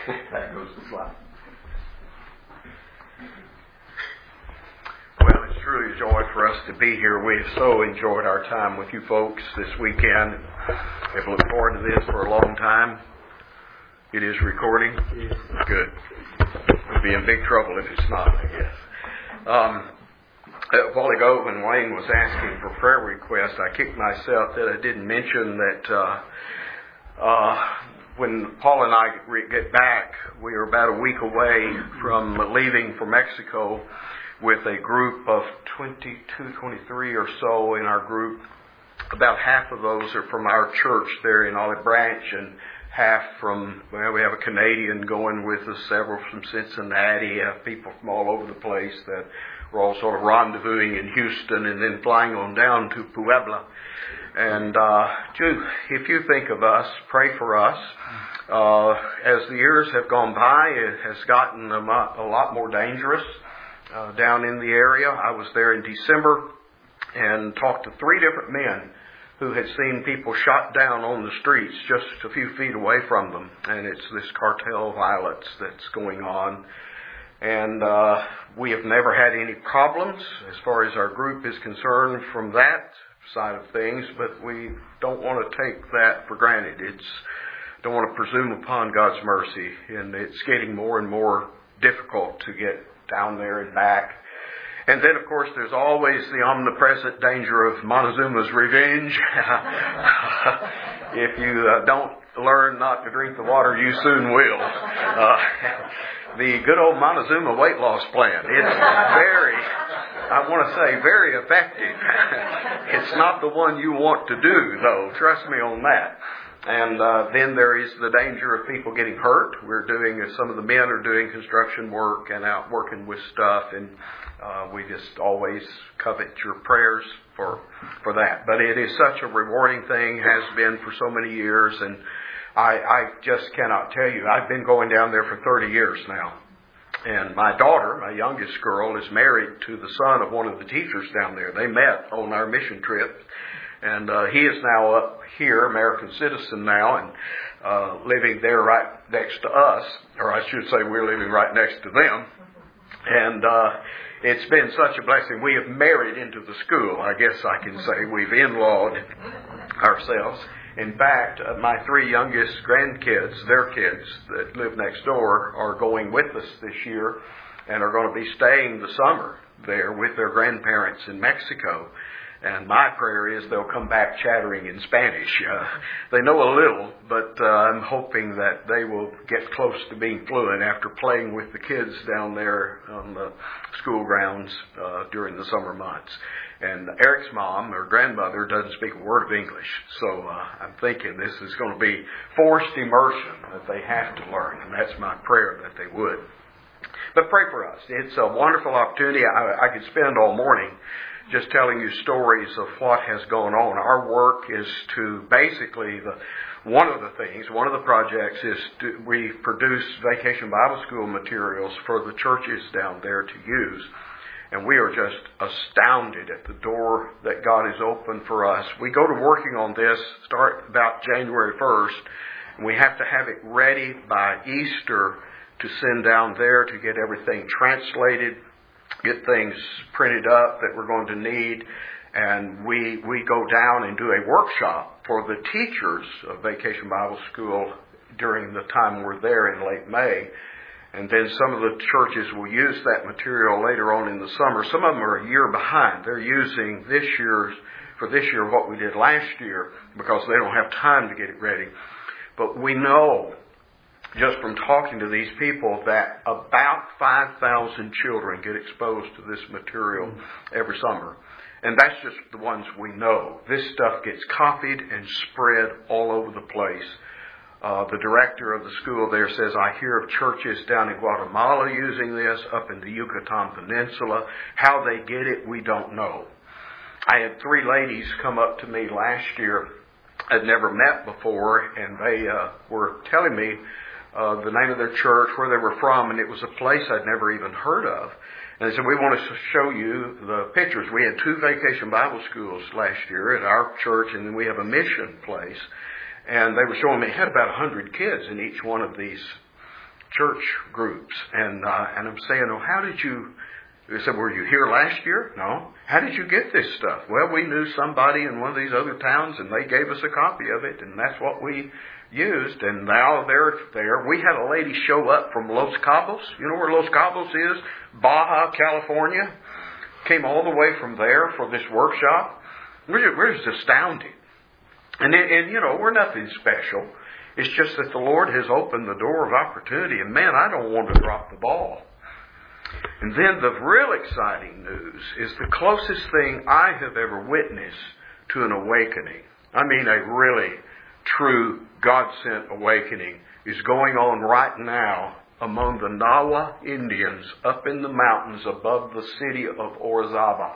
That goes to slide. Well, it's truly a joy for us to be here. We've so enjoyed our time with you folks this weekend. We've looked forward to this for a long time. It is recording? Yes. Good. We'll be in big trouble if it's not, I guess. A while ago when Wayne was asking for prayer requests, I kicked myself that I didn't mention that when Paul and I get back, we are about a week away from leaving for Mexico with a group of 22, 23 or so in our group. About half of those are from our church there in Olive Branch, and half from, well, we have a Canadian going with us, several from Cincinnati, people from all over the place that we're all sort of rendezvousing in Houston and then flying on down to Puebla. And if you think of us, pray for us. As the years have gone by, it has gotten a lot more dangerous down in the area. I was there in December and talked to 3 different men who had seen people shot down on the streets just a few feet away from them. And it's this cartel violence that's going on. And we have never had any problems as far as our group is concerned from that side of things, but we don't want to take that for granted. Don't want to presume upon God's mercy, and it's getting more and more difficult to get down there and back. And then, of course, there's always the omnipresent danger of Montezuma's revenge. If you don't learn not to drink the water, you soon will. The good old Montezuma weight loss plan. It's very effective. It's not the one you want to do, though. Trust me on that. And then there is the danger of people getting hurt. Some of the men are doing construction work and out working with stuff, and we just always covet your prayers for that. But it is such a rewarding thing, has been for so many years, and I just cannot tell you. I've been going down there for 30 years now. And my daughter, my youngest girl, is married to the son of one of the teachers down there. They met on our mission trip. And he is now up here, American citizen now, and living there right next to us. Or I should say we're living right next to them. And it's been such a blessing. We have married into the school, I guess I can say. We've in-lawed ourselves. In fact, my 3 youngest grandkids, their kids that live next door, are going with us this year and are going to be staying the summer there with their grandparents in Mexico. And my prayer is they'll come back chattering in Spanish. They know a little, but I'm hoping that they will get close to being fluent after playing with the kids down there on the school grounds during the summer months. And Eric's mom, or grandmother, doesn't speak a word of English. So I'm thinking this is going to be forced immersion that they have to learn. And that's my prayer that they would. But pray for us. It's a wonderful opportunity. I could spend all morning just telling you stories of what has gone on. Our work is to basically, one of the projects is we produce Vacation Bible School materials for the churches down there to use. And we are just astounded at the door that God has opened for us. We go to working on this, start about January 1st, and we have to have it ready by Easter to send down there to get everything translated, get things printed up that we're going to need. And we go down and do a workshop for the teachers of Vacation Bible School during the time we're there in late May. And then some of the churches will use that material later on in the summer. Some of them are a year behind. They're using this year what we did last year because they don't have time to get it ready. But we know, just from talking to these people, that about 5,000 children get exposed to this material every summer. And that's just the ones we know. This stuff gets copied and spread all over the place. The director of the school there says, I hear of churches down in Guatemala using this, up in the Yucatan Peninsula. How they get it, we don't know. I had 3 ladies come up to me last year I'd never met before, and they were telling me the name of their church, where they were from, and it was a place I'd never even heard of. And they said, we want to show you the pictures. We had 2 vacation Bible schools last year at our church, and then we have a mission place. And they were showing me, it had about 100 kids in each one of these church groups, and I'm saying, "Oh, how did you?" They said, "Were you here last year?" "No." "How did you get this stuff?" "Well, we knew somebody in one of these other towns, and they gave us a copy of it, and that's what we used." And now they're there. We had a lady show up from Los Cabos. You know where Los Cabos is? Baja, California. Came all the way from there for this workshop. We're just astounded. And you know, we're nothing special. It's just that the Lord has opened the door of opportunity, and man, I don't want to drop the ball. And then the real exciting news is the closest thing I have ever witnessed to an awakening. I mean, a really true God-sent awakening is going on right now among the Nawa Indians up in the mountains above the city of Orizaba.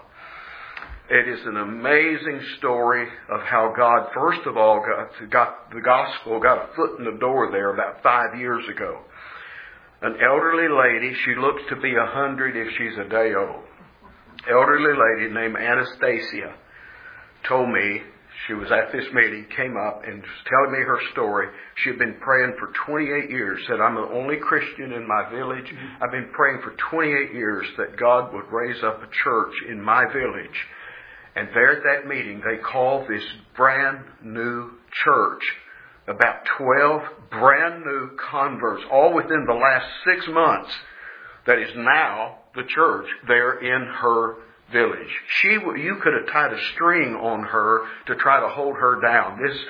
It is an amazing story of how God, first of all, got the gospel, got a foot in the door there about 5 years ago. An elderly lady, she looks to be 100 if she's a day old. Elderly lady named Anastasia told me, she was at this meeting, came up and was telling me her story. She had been praying for 28 years, said, "I'm the only Christian in my village. I've been praying for 28 years that God would raise up a church in my village." And there at that meeting, they called this brand new church about 12 brand new converts, all within the last 6 months, that is now the church there in her village. You could have tied a string on her to try to hold her down. This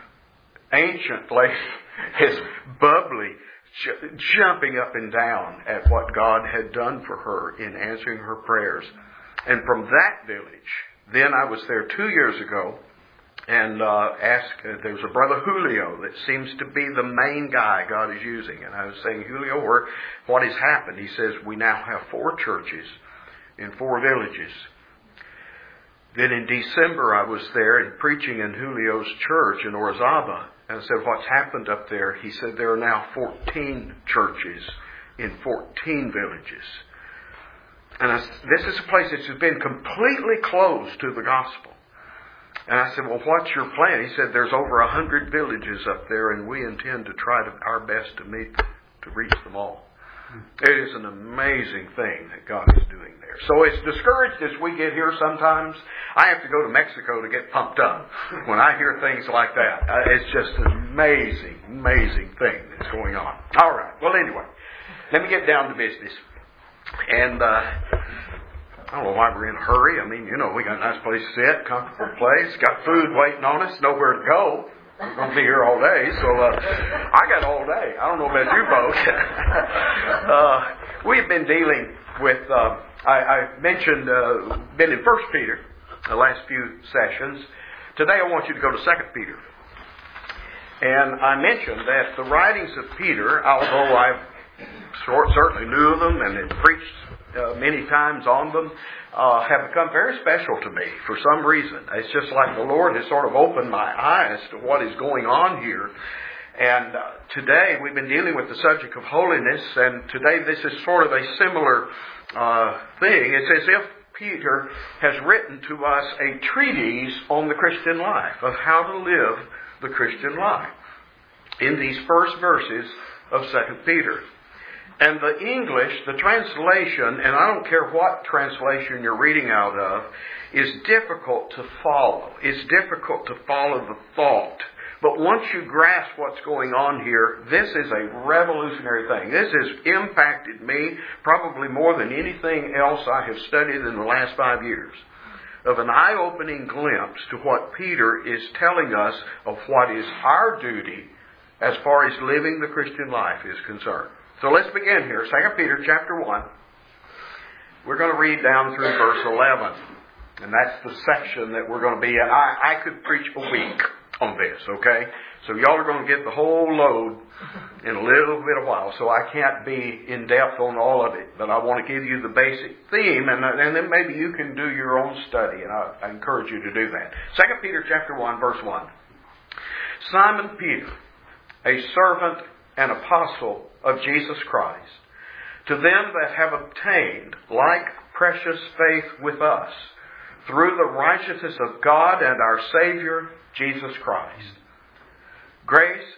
ancient lady is bubbly, jumping up and down at what God had done for her in answering her prayers. And from that village, then I was there 2 years ago, and there was a brother Julio that seems to be the main guy God is using. And I was saying, "Julio, what has happened?" He says, "We now have 4 churches in 4 villages." Then in December I was there and preaching in Julio's church in Orizaba. And I said, "What's happened up there?" He said, "There are now 14 churches in 14 villages." And this is a place that's been completely closed to the gospel. And I said, "Well, what's your plan?" He said, "There's over 100 villages up there, and we intend to try our best to reach them all." It is an amazing thing that God is doing there. So as discouraged as we get here sometimes, I have to go to Mexico to get pumped up when I hear things like that. It's just an amazing, amazing thing that's going on. All right. Well, anyway, let me get down to business. And I don't know why we're in a hurry. I mean, you know, we got a nice place to sit, comfortable place, got food waiting on us, nowhere to go. We're going to be here all day, so I got all day. I don't know about you folks. We've been dealing with, I mentioned, been in 1 Peter, the last few sessions. Today I want you to go to 2 Peter. And I mentioned that the writings of Peter, although I certainly knew of them and had preached many times on them, have become very special to me for some reason. It's just like the Lord has sort of opened my eyes to what is going on here. And today we've been dealing with the subject of holiness, and today this is sort of a similar thing. It's as if Peter has written to us a treatise on the Christian life, of how to live the Christian life, in these first verses of 2 Peter. And the English, the translation, and I don't care what translation you're reading out of, is difficult to follow. It's difficult to follow the thought. But once you grasp what's going on here, this is a revolutionary thing. This has impacted me probably more than anything else I have studied in the last 5 years. Of an eye-opening glimpse to what Peter is telling us of what is our duty as far as living the Christian life is concerned. So let's begin here. 2 Peter chapter 1. We're going to read down through verse 11. And that's the section that we're going to be in. I could preach a week on this, okay? So y'all are going to get the whole load in a little bit of while. So I can't be in depth on all of it. But I want to give you the basic theme. And then maybe you can do your own study. And I encourage you to do that. 2 Peter chapter 1, verse 1. Simon Peter, a servant and apostle of Jesus Christ, to them that have obtained like precious faith with us, through the righteousness of God and our Savior, Jesus Christ. Grace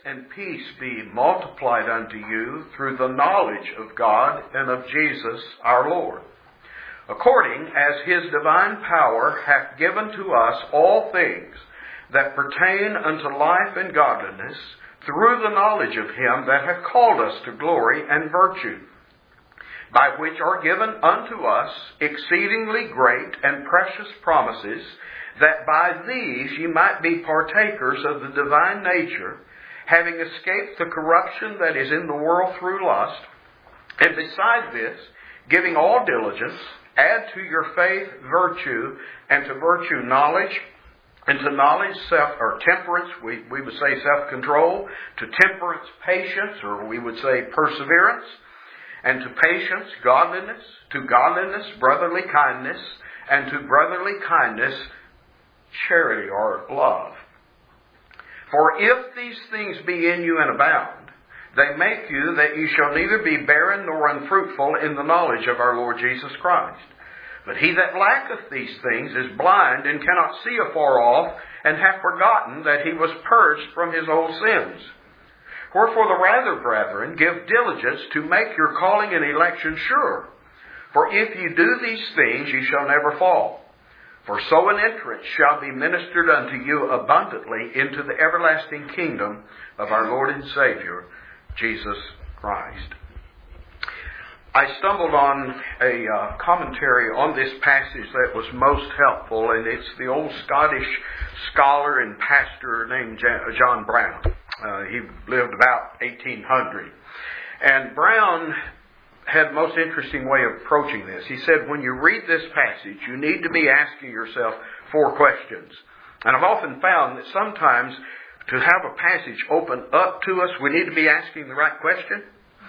and peace be multiplied unto you through the knowledge of God and of Jesus our Lord, according as His divine power hath given to us all things that pertain unto life and godliness, through the knowledge of Him that hath called us to glory and virtue, by which are given unto us exceedingly great and precious promises, that by these ye might be partakers of the divine nature, having escaped the corruption that is in the world through lust, and beside this, giving all diligence, add to your faith virtue, and to virtue knowledge, and to knowledge temperance, we would say self-control, to temperance patience, or we would say perseverance, and to patience godliness, to godliness brotherly kindness, and to brotherly kindness charity or love. For if these things be in you and abound, they make you that you shall neither be barren nor unfruitful in the knowledge of our Lord Jesus Christ. But he that lacketh these things is blind and cannot see afar off, and hath forgotten that he was purged from his old sins. Wherefore the rather, brethren, give diligence to make your calling and election sure. For if you do these things, ye shall never fall. For so an entrance shall be ministered unto you abundantly into the everlasting kingdom of our Lord and Savior, Jesus Christ. I stumbled on a commentary on this passage that was most helpful, and it's the old Scottish scholar and pastor named John Brown. He lived about 1800. And Brown had a most interesting way of approaching this. He said, when you read this passage, you need to be asking yourself 4 questions. And I've often found that sometimes to have a passage open up to us, we need to be asking the right question.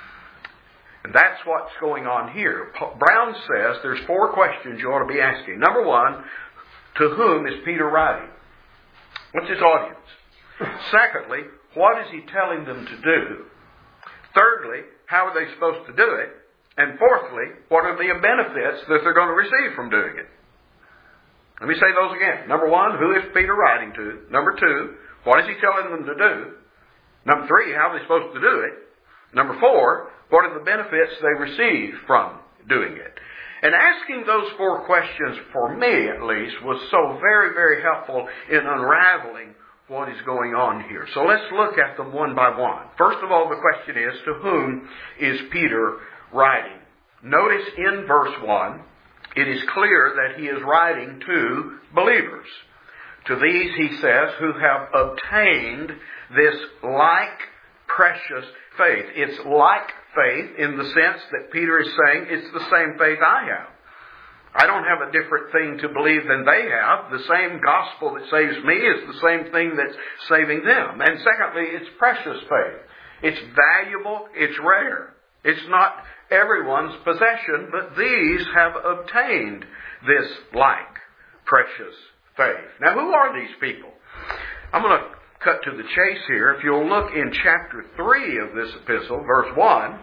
And that's what's going on here. Brown says there's 4 questions you ought to be asking. Number 1, to whom is Peter writing? What's his audience? Secondly, what is he telling them to do? Thirdly, how are they supposed to do it? And fourthly, what are the benefits that they're going to receive from doing it? Let me say those again. Number 1, who is Peter writing to? Number 2, what is he telling them to do? Number 3, how are they supposed to do it? Number 4, what are the benefits they receive from doing it? And asking those 4 questions, for me at least, was so very, very helpful in unraveling what is going on here. So let's look at them one by one. First of all, the question is, to whom is Peter writing? Notice in verse 1, it is clear that he is writing to believers. To these, he says, who have obtained this like precious faith. It's like faith in the sense that Peter is saying it's the same faith I have. I don't have a different thing to believe than they have. The same gospel that saves me is the same thing that's saving them. And secondly, it's precious faith. It's valuable, it's rare. It's not everyone's possession, but these have obtained this like precious faith. Now, who are these people? I'm going to cut to the chase here. If you'll look in chapter 3 of this epistle, verse 1.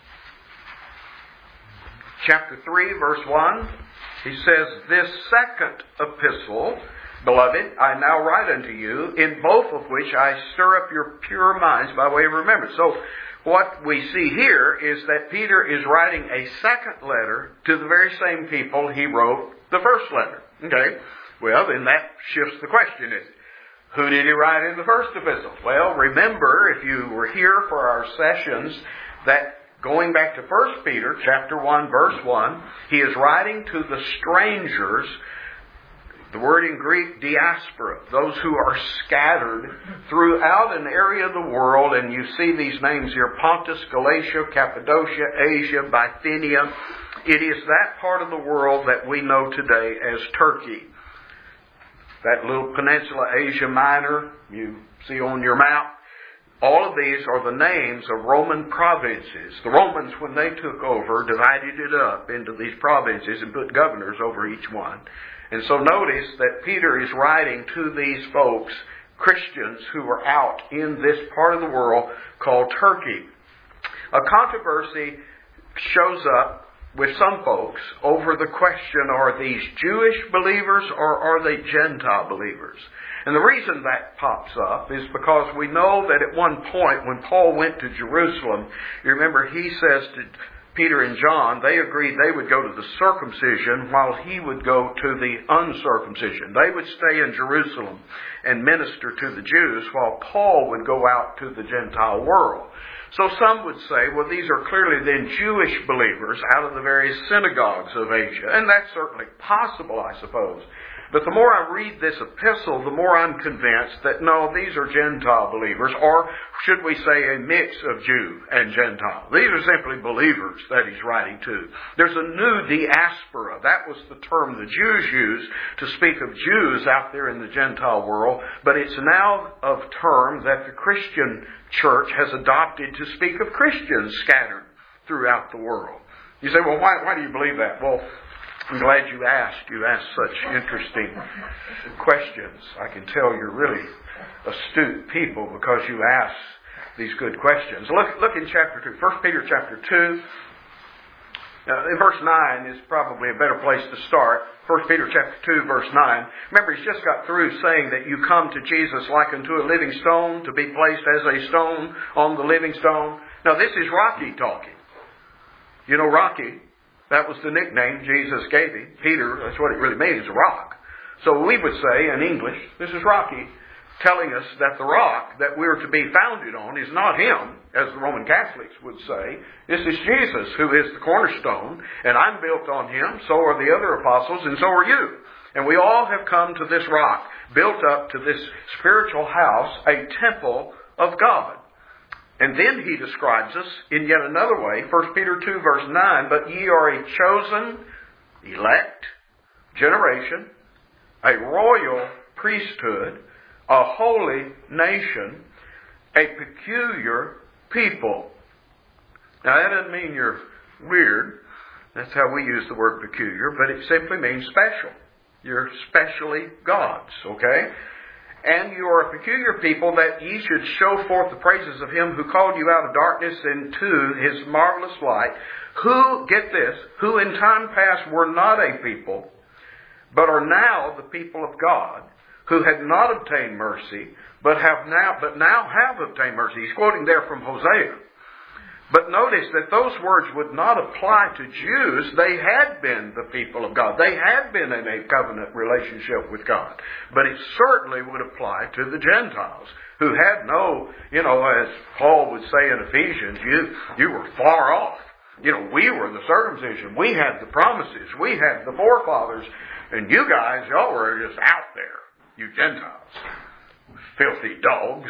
Chapter 3, verse 1. He says, this second epistle, beloved, I now write unto you, in both of which I stir up your pure minds by way of remembrance. So, what we see here is that Peter is writing a second letter to the very same people he wrote the first letter. Okay? Well, then that shifts the question, is it? Who did he write in the first epistle? Well, remember, if you were here for our sessions, that going back to 1 Peter chapter 1, verse 1, he is writing to the strangers, the word in Greek, diaspora, those who are scattered throughout an area of the world, and you see these names here, Pontus, Galatia, Cappadocia, Asia, Bithynia. It is that part of the world that we know today as Turkey. That little peninsula, Asia Minor, you see on your map. All of these are the names of Roman provinces. The Romans, when they took over, divided it up into these provinces and put governors over each one. And so notice that Peter is writing to these folks, Christians who are out in this part of the world called Turkey. A controversy shows up with some folks over the question, are these Jewish believers or are they Gentile believers? And the reason that pops up is because we know that at one point when Paul went to Jerusalem, you remember he says to Peter and John, they agreed they would go to the circumcision while he would go to the uncircumcision. They would stay in Jerusalem and minister to the Jews while Paul would go out to the Gentile world. So some would say, well, these are clearly then Jewish believers out of the various synagogues of Asia. And that's certainly possible, I suppose. But the more I read this epistle, the more I'm convinced that no, these are Gentile believers, or should we say a mix of Jew and Gentile. These are simply believers that he's writing to. There's a new diaspora. That was the term the Jews used to speak of Jews out there in the Gentile world, but it's now a term that the Christian church has adopted to speak of Christians scattered throughout the world. You say, well, why do you believe that? Well, I'm glad you asked. You asked such interesting questions. I can tell you're really astute people because you ask these good questions. Look in chapter 2. 1 Peter chapter 2. In verse 9 is probably a better place to start. 1 Peter chapter 2, verse 9. Remember, he's just got through saying that you come to Jesus like unto a living stone, to be placed as a stone on the living stone. Now, this is Rocky talking. You know Rocky? That was the nickname Jesus gave him. Peter, that's what it really means, a rock. So we would say in English, this is Rocky telling us that the rock that we're to be founded on is not him, as the Roman Catholics would say. This is Jesus, who is the cornerstone, and I'm built on him, so are the other apostles, and so are you. And we all have come to this rock, built up to this spiritual house, a temple of God. And then he describes us in yet another way, 1 Peter 2, verse 9, but ye are a chosen, elect generation, a royal priesthood, a holy nation, a peculiar people. Now that doesn't mean you're weird. That's how we use the word peculiar, but it simply means special. You're specially God's, okay? And you are a peculiar people, that ye should show forth the praises of him who called you out of darkness into his marvelous light, who, get this, who in time past were not a people, but are now the people of God, who had not obtained mercy, but now have obtained mercy. He's quoting there from Hosea. But notice that those words would not apply to Jews. They had been the people of God. They had been in a covenant relationship with God. But it certainly would apply to the Gentiles, who had no, as Paul would say in Ephesians, you were far off. We were the circumcision. We had the promises. We had the forefathers. And you guys, y'all were just out there, you Gentiles. Filthy dogs,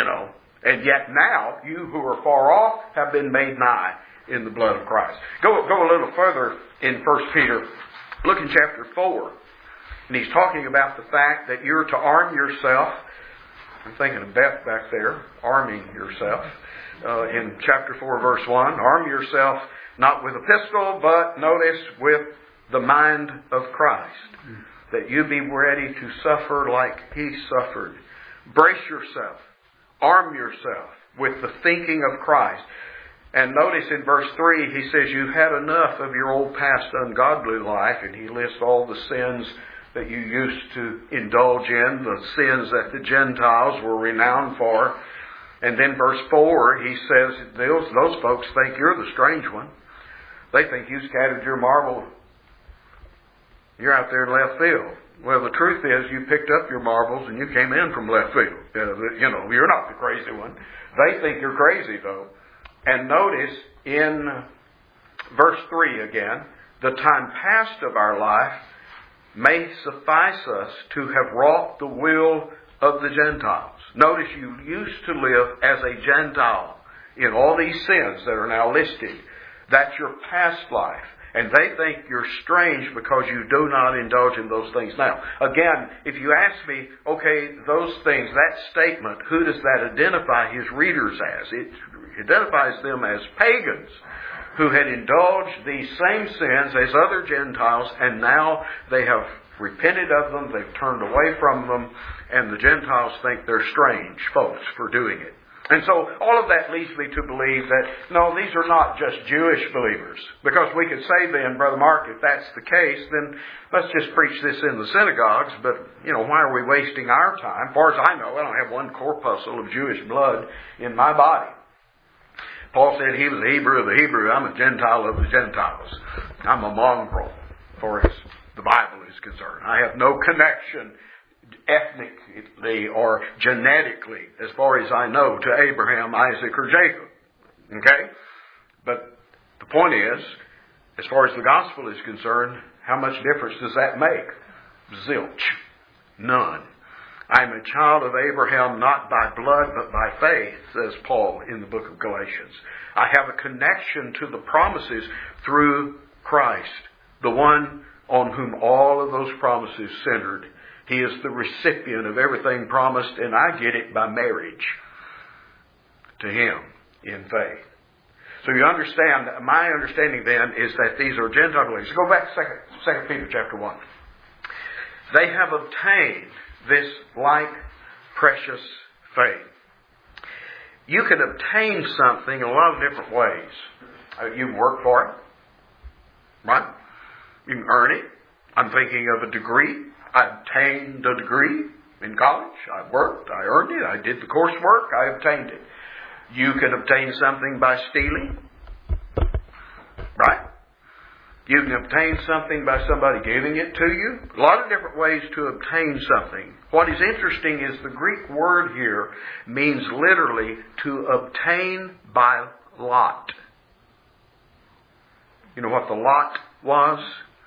And yet now, you who are far off have been made nigh in the blood of Christ. Go a little further in 1 Peter. Look in chapter 4. And he's talking about the fact that you're to arm yourself. I'm thinking of Beth back there, arming yourself. In chapter 4, verse 1, arm yourself not with a pistol, but notice with the mind of Christ. That you be ready to suffer like he suffered. Brace yourself. Arm yourself with the thinking of Christ. And notice in verse 3, he says, you've had enough of your old past ungodly life. And he lists all the sins that you used to indulge in, the sins that the Gentiles were renowned for. And then verse 4, he says, those folks think you're the strange one. They think you scattered your marble. You're out there in left field. Well, the truth is you picked up your marbles and you came in from left field. You're not the crazy one. They think you're crazy, though. And notice in verse 3 again, the time past of our life may suffice us to have wrought the will of the Gentiles. Notice you used to live as a Gentile in all these sins that are now listed. That's your past life. And they think you're strange because you do not indulge in those things now. Again, if you ask me, okay, those things, that statement, who does that identify his readers as? It identifies them as pagans who had indulged these same sins as other Gentiles, and now they have repented of them, they've turned away from them, and the Gentiles think they're strange folks for doing it. And so all of that leads me to believe that, no, these are not just Jewish believers. Because we could say then, Brother Mark, if that's the case, then let's just preach this in the synagogues. But, why are we wasting our time? As far as I know, I don't have one corpuscle of Jewish blood in my body. Paul said he was a Hebrew of the Hebrew. I'm a Gentile of the Gentiles. I'm a mongrel, as far as the Bible is concerned. I have no connection ethnically or genetically, as far as I know, to Abraham, Isaac, or Jacob. Okay? But the point is, as far as the gospel is concerned, how much difference does that make? Zilch. None. I am a child of Abraham not by blood but by faith, says Paul in the book of Galatians. I have a connection to the promises through Christ, the one on whom all of those promises centered. He is the recipient of everything promised, and I get it by marriage to Him in faith. So you understand, my understanding then is that these are Gentile believers. Go back to 2 Peter chapter 1. They have obtained this like precious faith. You can obtain something in a lot of different ways. You work for it, right? You can earn it. I'm thinking of a degree. I obtained a degree in college. I worked. I earned it. I did the coursework. I obtained it. You can obtain something by stealing. Right? You can obtain something by somebody giving it to you. A lot of different ways to obtain something. What is interesting is the Greek word here means literally to obtain by lot. You know what the lot was?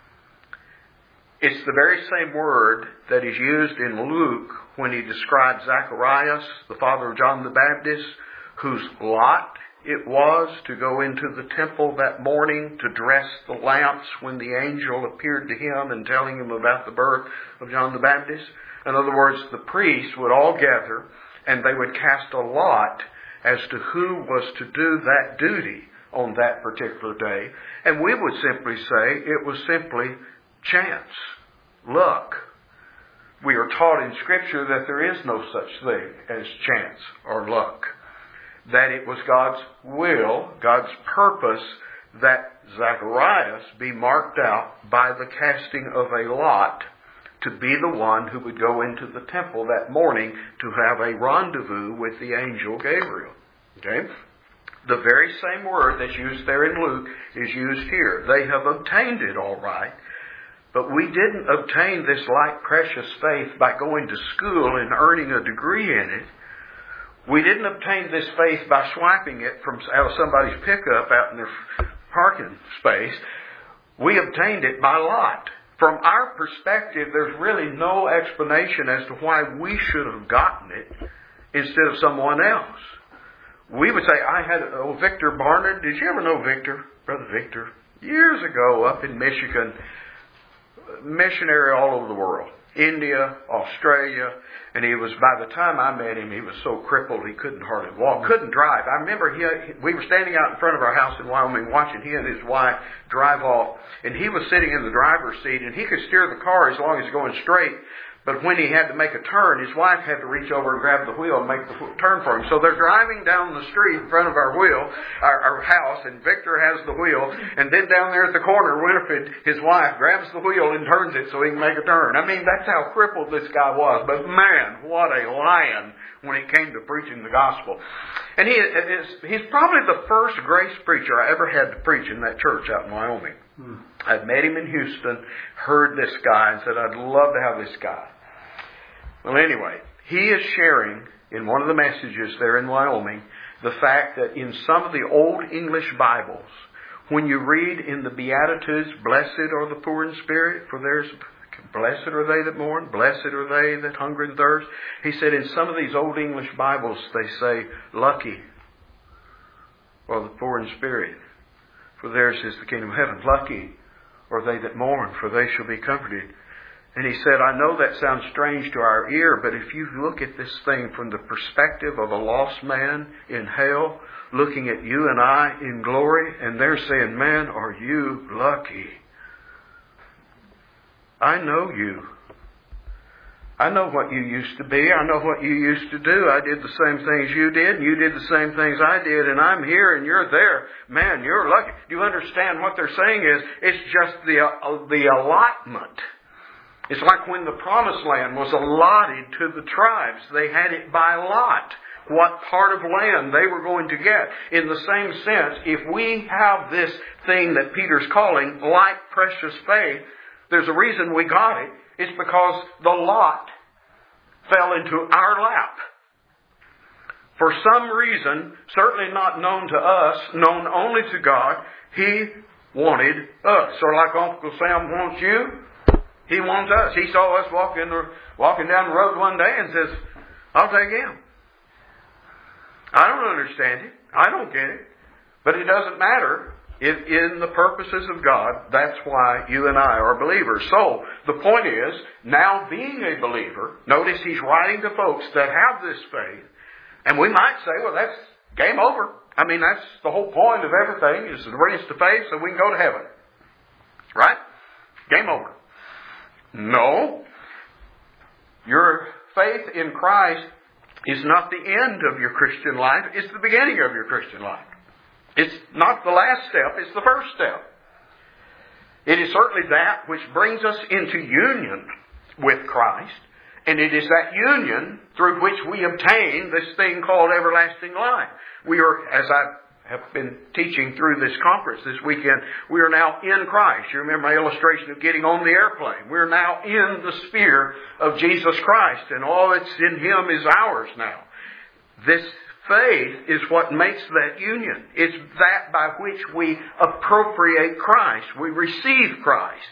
It's the very same word that is used in Luke when he describes Zacharias, the father of John the Baptist, whose lot it was to go into the temple that morning to dress the lamps when the angel appeared to him and telling him about the birth of John the Baptist. In other words, the priests would all gather and they would cast a lot as to who was to do that duty on that particular day. And we would simply say it was simply chance, luck. We are taught in Scripture that there is no such thing as chance or luck. That it was God's will, God's purpose, that Zacharias be marked out by the casting of a lot to be the one who would go into the temple that morning to have a rendezvous with the angel Gabriel. Okay? The very same word that's used there in Luke is used here. They have obtained it all right. But we didn't obtain this like precious faith by going to school and earning a degree in it. We didn't obtain this faith by swiping it from out of somebody's pickup out in their parking space. We obtained it by lot. From our perspective, there's really no explanation as to why we should have gotten it instead of someone else. We would say, Victor Barnard. Did you ever know Victor? Brother Victor? Years ago up in Michigan, missionary all over the world. India, Australia, and he was, by the time I met him, he was so crippled he couldn't hardly walk, couldn't drive. I remember we were standing out in front of our house in Wyoming watching he and his wife drive off, and he was sitting in the driver's seat, and he could steer the car as long as going straight. But when he had to make a turn, his wife had to reach over and grab the wheel and make the turn for him. So they're driving down the street in front of our house, and Victor has the wheel. And then down there at the corner, Winifred, his wife, grabs the wheel and turns it so he can make a turn. I mean, that's how crippled this guy was. But man, what a lion when it came to preaching the gospel. And he's probably the first grace preacher I ever had to preach in that church out in Wyoming. I'd met him in Houston, heard this guy, and said, I'd love to have this guy. Well, anyway, he is sharing in one of the messages there in Wyoming the fact that in some of the old English Bibles, when you read in the Beatitudes, blessed are the poor in spirit, for blessed are they that mourn, blessed are they that hunger and thirst. He said in some of these old English Bibles they say, lucky are the poor in spirit, for theirs is the kingdom of heaven. Lucky are they that mourn, for they shall be comforted. And he said, I know that sounds strange to our ear, but if you look at this thing from the perspective of a lost man in hell, looking at you and I in glory, and they're saying, man, are you lucky? I know you. I know what you used to be. I know what you used to do. I did the same things you did, and you did the same things I did, and I'm here and you're there. Man, you're lucky. Do you understand what they're saying is, it's just the allotment. It's like when the promised land was allotted to the tribes. They had it by lot, what part of land they were going to get. In the same sense, if we have this thing that Peter's calling like precious faith, there's a reason we got it. It's because the lot fell into our lap. For some reason, certainly not known to us, known only to God, He wanted us. Sort of like Uncle Sam wants you, He wants us. He saw us walking down the road one day and says, I'll take him. I don't understand it. I don't get it. But it doesn't matter. In the purposes of God, that's why you and I are believers. So, the point is, now being a believer, notice he's writing to folks that have this faith, and we might say, well, that's game over. I mean, that's the whole point of everything, is to bring us to faith so we can go to heaven. Right? Game over. No. Your faith in Christ is not the end of your Christian life, it's the beginning of your Christian life. It's not the last step, it's the first step. It is certainly that which brings us into union with Christ, and it is that union through which we obtain this thing called everlasting life. We are, as I have been teaching through this conference this weekend, we are now in Christ. You remember my illustration of getting on the airplane. We're now in the sphere of Jesus Christ, and all that's in Him is ours now. This faith is what makes that union. It's that by which we appropriate Christ. We receive Christ.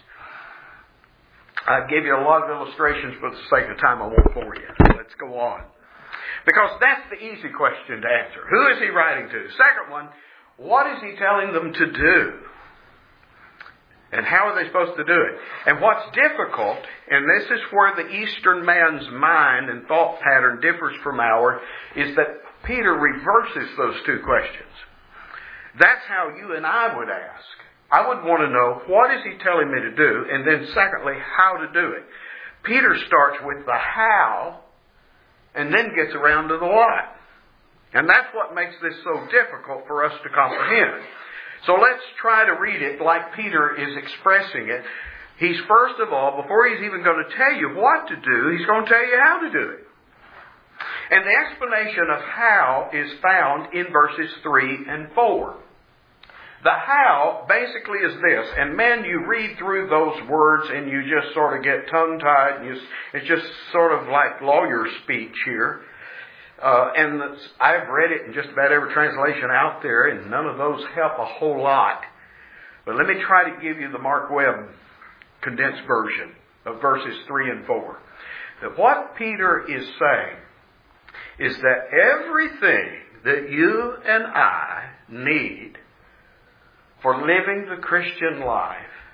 I gave you a lot of illustrations, but for the sake of time I won't bore you. Let's go on. Because that's the easy question to answer. Who is he writing to? Second one, what is he telling them to do? And how are they supposed to do it? And what's difficult, and this is where the Eastern man's mind and thought pattern differs from ours, is that Peter reverses those two questions. That's how you and I would ask. I would want to know, what is he telling me to do? And then secondly, how to do it. Peter starts with the how, and then gets around to the what. And that's what makes this so difficult for us to comprehend. So let's try to read it like Peter is expressing it. He's first of all, before he's even going to tell you what to do, he's going to tell you how to do it. And the explanation of how is found in verses 3 and 4. The how basically is this, and man, you read through those words and you just sort of get tongue-tied. It's just sort of like lawyer speech here. And I've read it in just about every translation out there, and none of those help a whole lot. But let me try to give you the Mark Webb condensed version of verses 3 and 4. That what Peter is saying is that everything that you and I need for living the Christian life,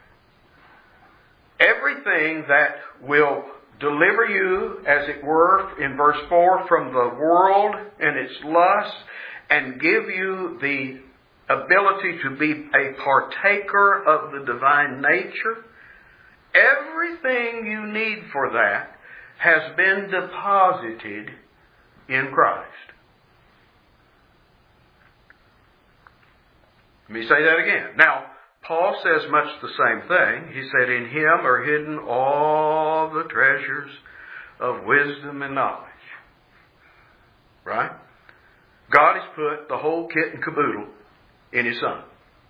everything that will deliver you, as it were, in verse 4, from the world and its lusts, and give you the ability to be a partaker of the divine nature, everything you need for that has been deposited in Christ. Let me say that again. Now, Paul says much the same thing. He said, in Him are hidden all the treasures of wisdom and knowledge. Right? God has put the whole kit and caboodle in His Son.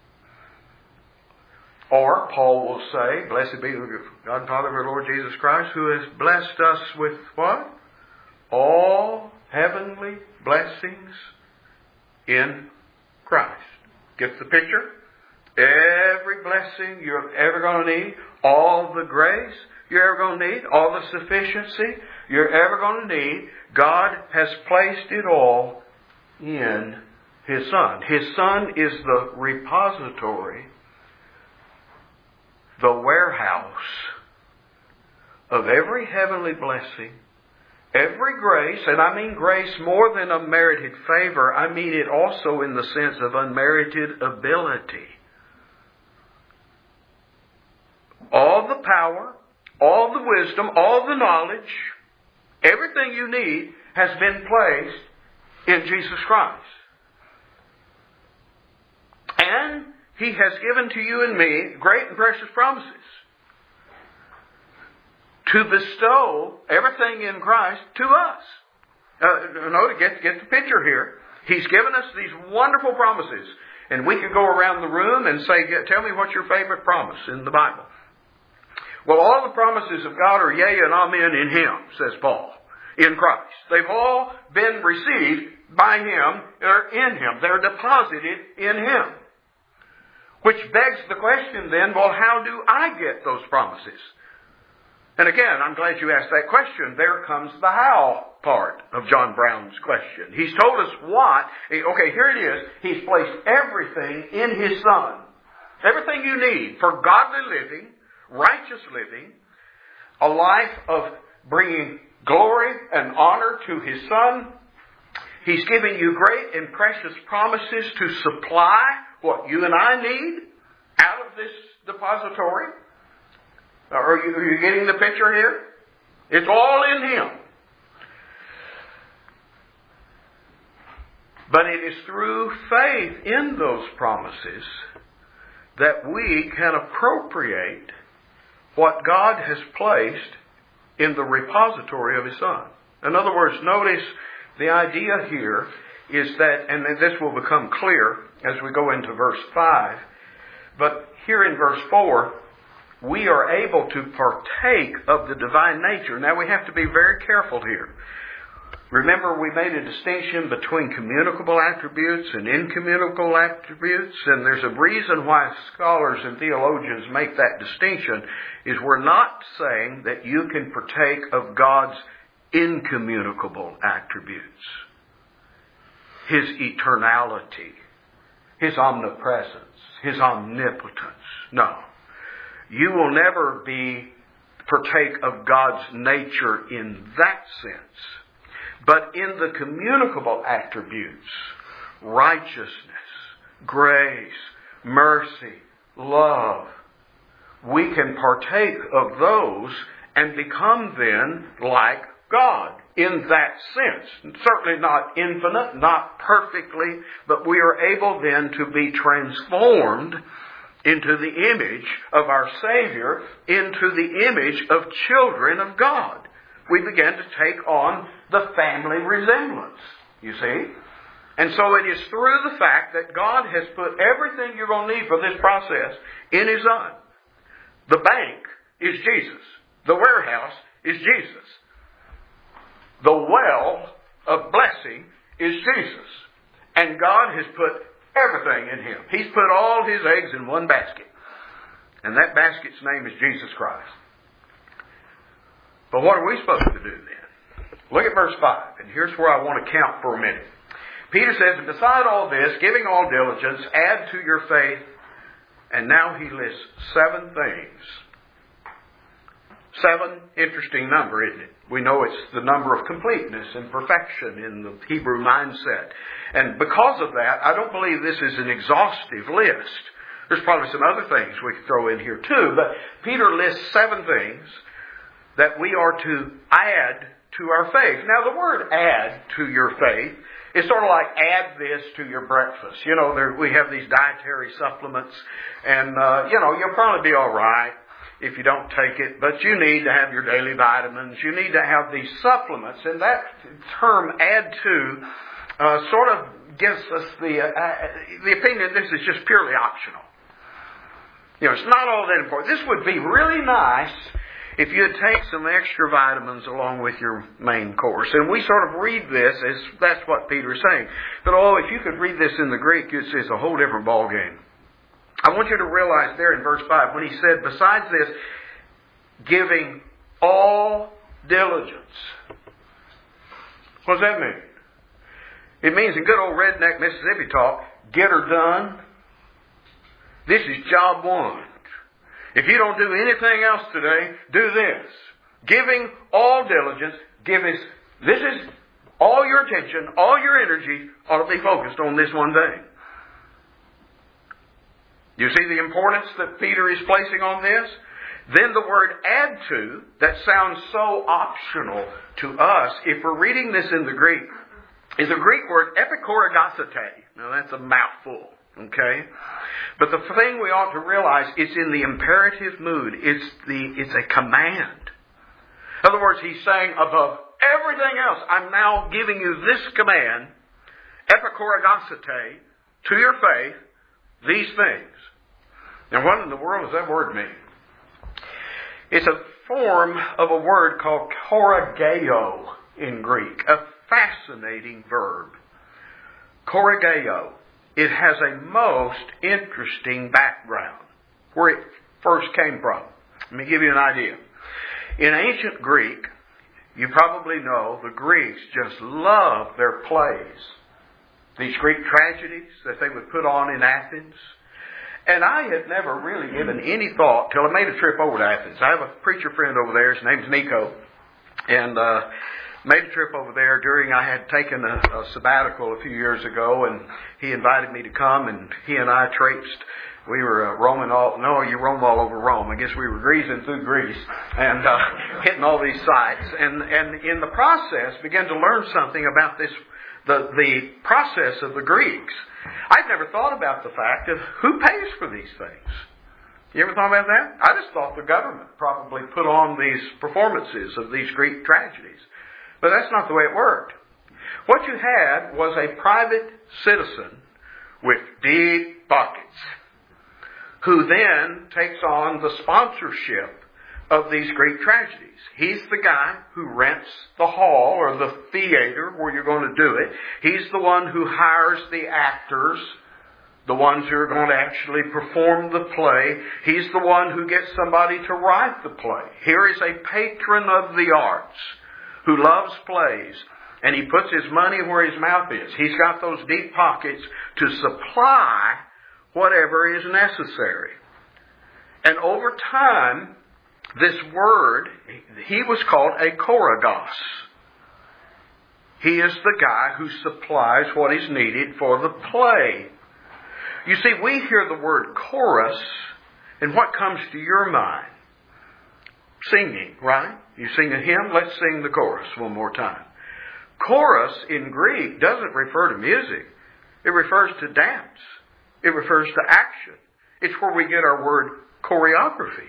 Or, Paul will say, blessed be the God and Father of our Lord Jesus Christ, who has blessed us with what? All heavenly blessings in Christ. Get the picture? Every blessing you're ever going to need, all the grace you're ever going to need, all the sufficiency you're ever going to need, God has placed it all in His Son. His Son is the repository, the warehouse of every heavenly blessing, every grace, and I mean grace more than a merited favor, I mean it also in the sense of unmerited ability. All the power, all the wisdom, all the knowledge, Everything you need has been placed in Jesus Christ. And He has given to you and me great and precious promises to bestow everything in Christ to us. Get the picture here. He's given us these wonderful promises. And we can go around the room and say, tell me what's your favorite promise in the Bible. Well, all the promises of God are yea and amen in Him, says Paul, in Christ. They've all been received by Him, or in Him. They're deposited in Him. Which begs the question then, well, how do I get those promises? And again, I'm glad you asked that question. There comes the how part of John Brown's question. He's told us what. Okay, here it is. He's placed everything in His Son. Everything you need for godly living, righteous living, a life of bringing glory and honor to His Son. He's giving you great and precious promises to supply what you and I need out of this depository. Are you getting the picture here? It's all in Him. But it is through faith in those promises that we can appropriate what God has placed in the repository of His Son. In other words, notice the idea here is that, and this will become clear as we go into verse 5, but here in verse 4, we are able to partake of the divine nature. Now we have to be very careful here. Remember, we made a distinction between communicable attributes and incommunicable attributes, and there's a reason why scholars and theologians make that distinction, is we're not saying that you can partake of God's incommunicable attributes. His eternality, His omnipresence, His omnipotence. No. You will never partake of God's nature in that sense. But in the communicable attributes, righteousness, grace, mercy, love, we can partake of those and become then like God in that sense. Certainly not infinite, not perfectly, but we are able then to be transformed into the image of our Savior, into the image of children of God. We begin to take on the family resemblance, you see. And so it is through the fact that God has put everything you're going to need for this process in His Son. The bank is Jesus. The warehouse is Jesus. The well of blessing is Jesus. And God has put everything in Him. He's put all His eggs in one basket. And that basket's name is Jesus Christ. But what are we supposed to do then? Look at verse 5. And here's where I want to count for a minute. Peter says, and beside all this, giving all diligence, add to your faith. And now he lists 7 things. 7, interesting number, isn't it? We know it's the number of completeness and perfection in the Hebrew mindset. And because of that, I don't believe this is an exhaustive list. There's probably some other things we could throw in here too, but Peter lists 7 things that we are to add to our faith. Now the word add to your faith is sort of like add this to your breakfast. You know, we have these dietary supplements and, you'll probably be all right if you don't take it, but you need to have your daily vitamins. You need to have these supplements, and that term add to sort of gives us the opinion this is just purely optional. You know, it's not all that important. This would be really nice if you'd take some extra vitamins along with your main course. And we sort of read this as that's what Peter is saying. But if you could read this in the Greek, it's a whole different ballgame. I want you to realize there in verse 5, when he said, besides this, giving all diligence. What does that mean? It means in good old redneck Mississippi talk, get her done. This is job one. If you don't do anything else today, do this. Giving all diligence, this is all your attention, all your energy ought to be focused on this one thing. You see the importance that Peter is placing on this? then the word add to, that sounds so optional to us, if we're reading this in the Greek, is a Greek word epikoragosate. Now that's a mouthful, okay? But the thing we ought to realize, it's in the imperative mood. It's a command. In other words, he's saying above everything else, I'm now giving you this command, epikoragosate, to your faith, these things. Now what in the world does that word mean? It's a form of a word called korageo in Greek, a fascinating verb. Korageo. It has a most interesting background, where it first came from. Let me give you an idea. In ancient Greek, you probably know the Greeks just loved their plays. These Greek tragedies that they would put on in Athens. And I had never really given any thought till I made a trip over to Athens. I have a preacher friend over there. His name's Nico. And made a trip over there during, I had taken a sabbatical a few years ago, and he invited me to come, and he and I traipsed. We were roaming you roam all over Rome. I guess we were greasing through Greece and hitting all these sites. And in the process, began to learn something about this, the process of the Greeks. I'd never thought about the fact of who pays for these things. You ever thought about that? I just thought the government probably put on these performances of these Greek tragedies. But that's not the way it worked. What you had was a private citizen with deep pockets who then takes on the sponsorship of these Greek tragedies. He's the guy who rents the hall or the theater where you're going to do it. He's the one who hires the actors, the ones who are going to actually perform the play. He's the one who gets somebody to write the play. Here is a patron of the arts who loves plays, and he puts his money where his mouth is. He's got those deep pockets to supply whatever is necessary. And over time, this word, he was called a koragos. He is the guy who supplies what is needed for the play. You see, we hear the word chorus, and what comes to your mind? Singing, right? You sing a hymn, let's sing the chorus one more time. Chorus in Greek doesn't refer to music. It refers to dance. It refers to action. It's where we get our word choreography.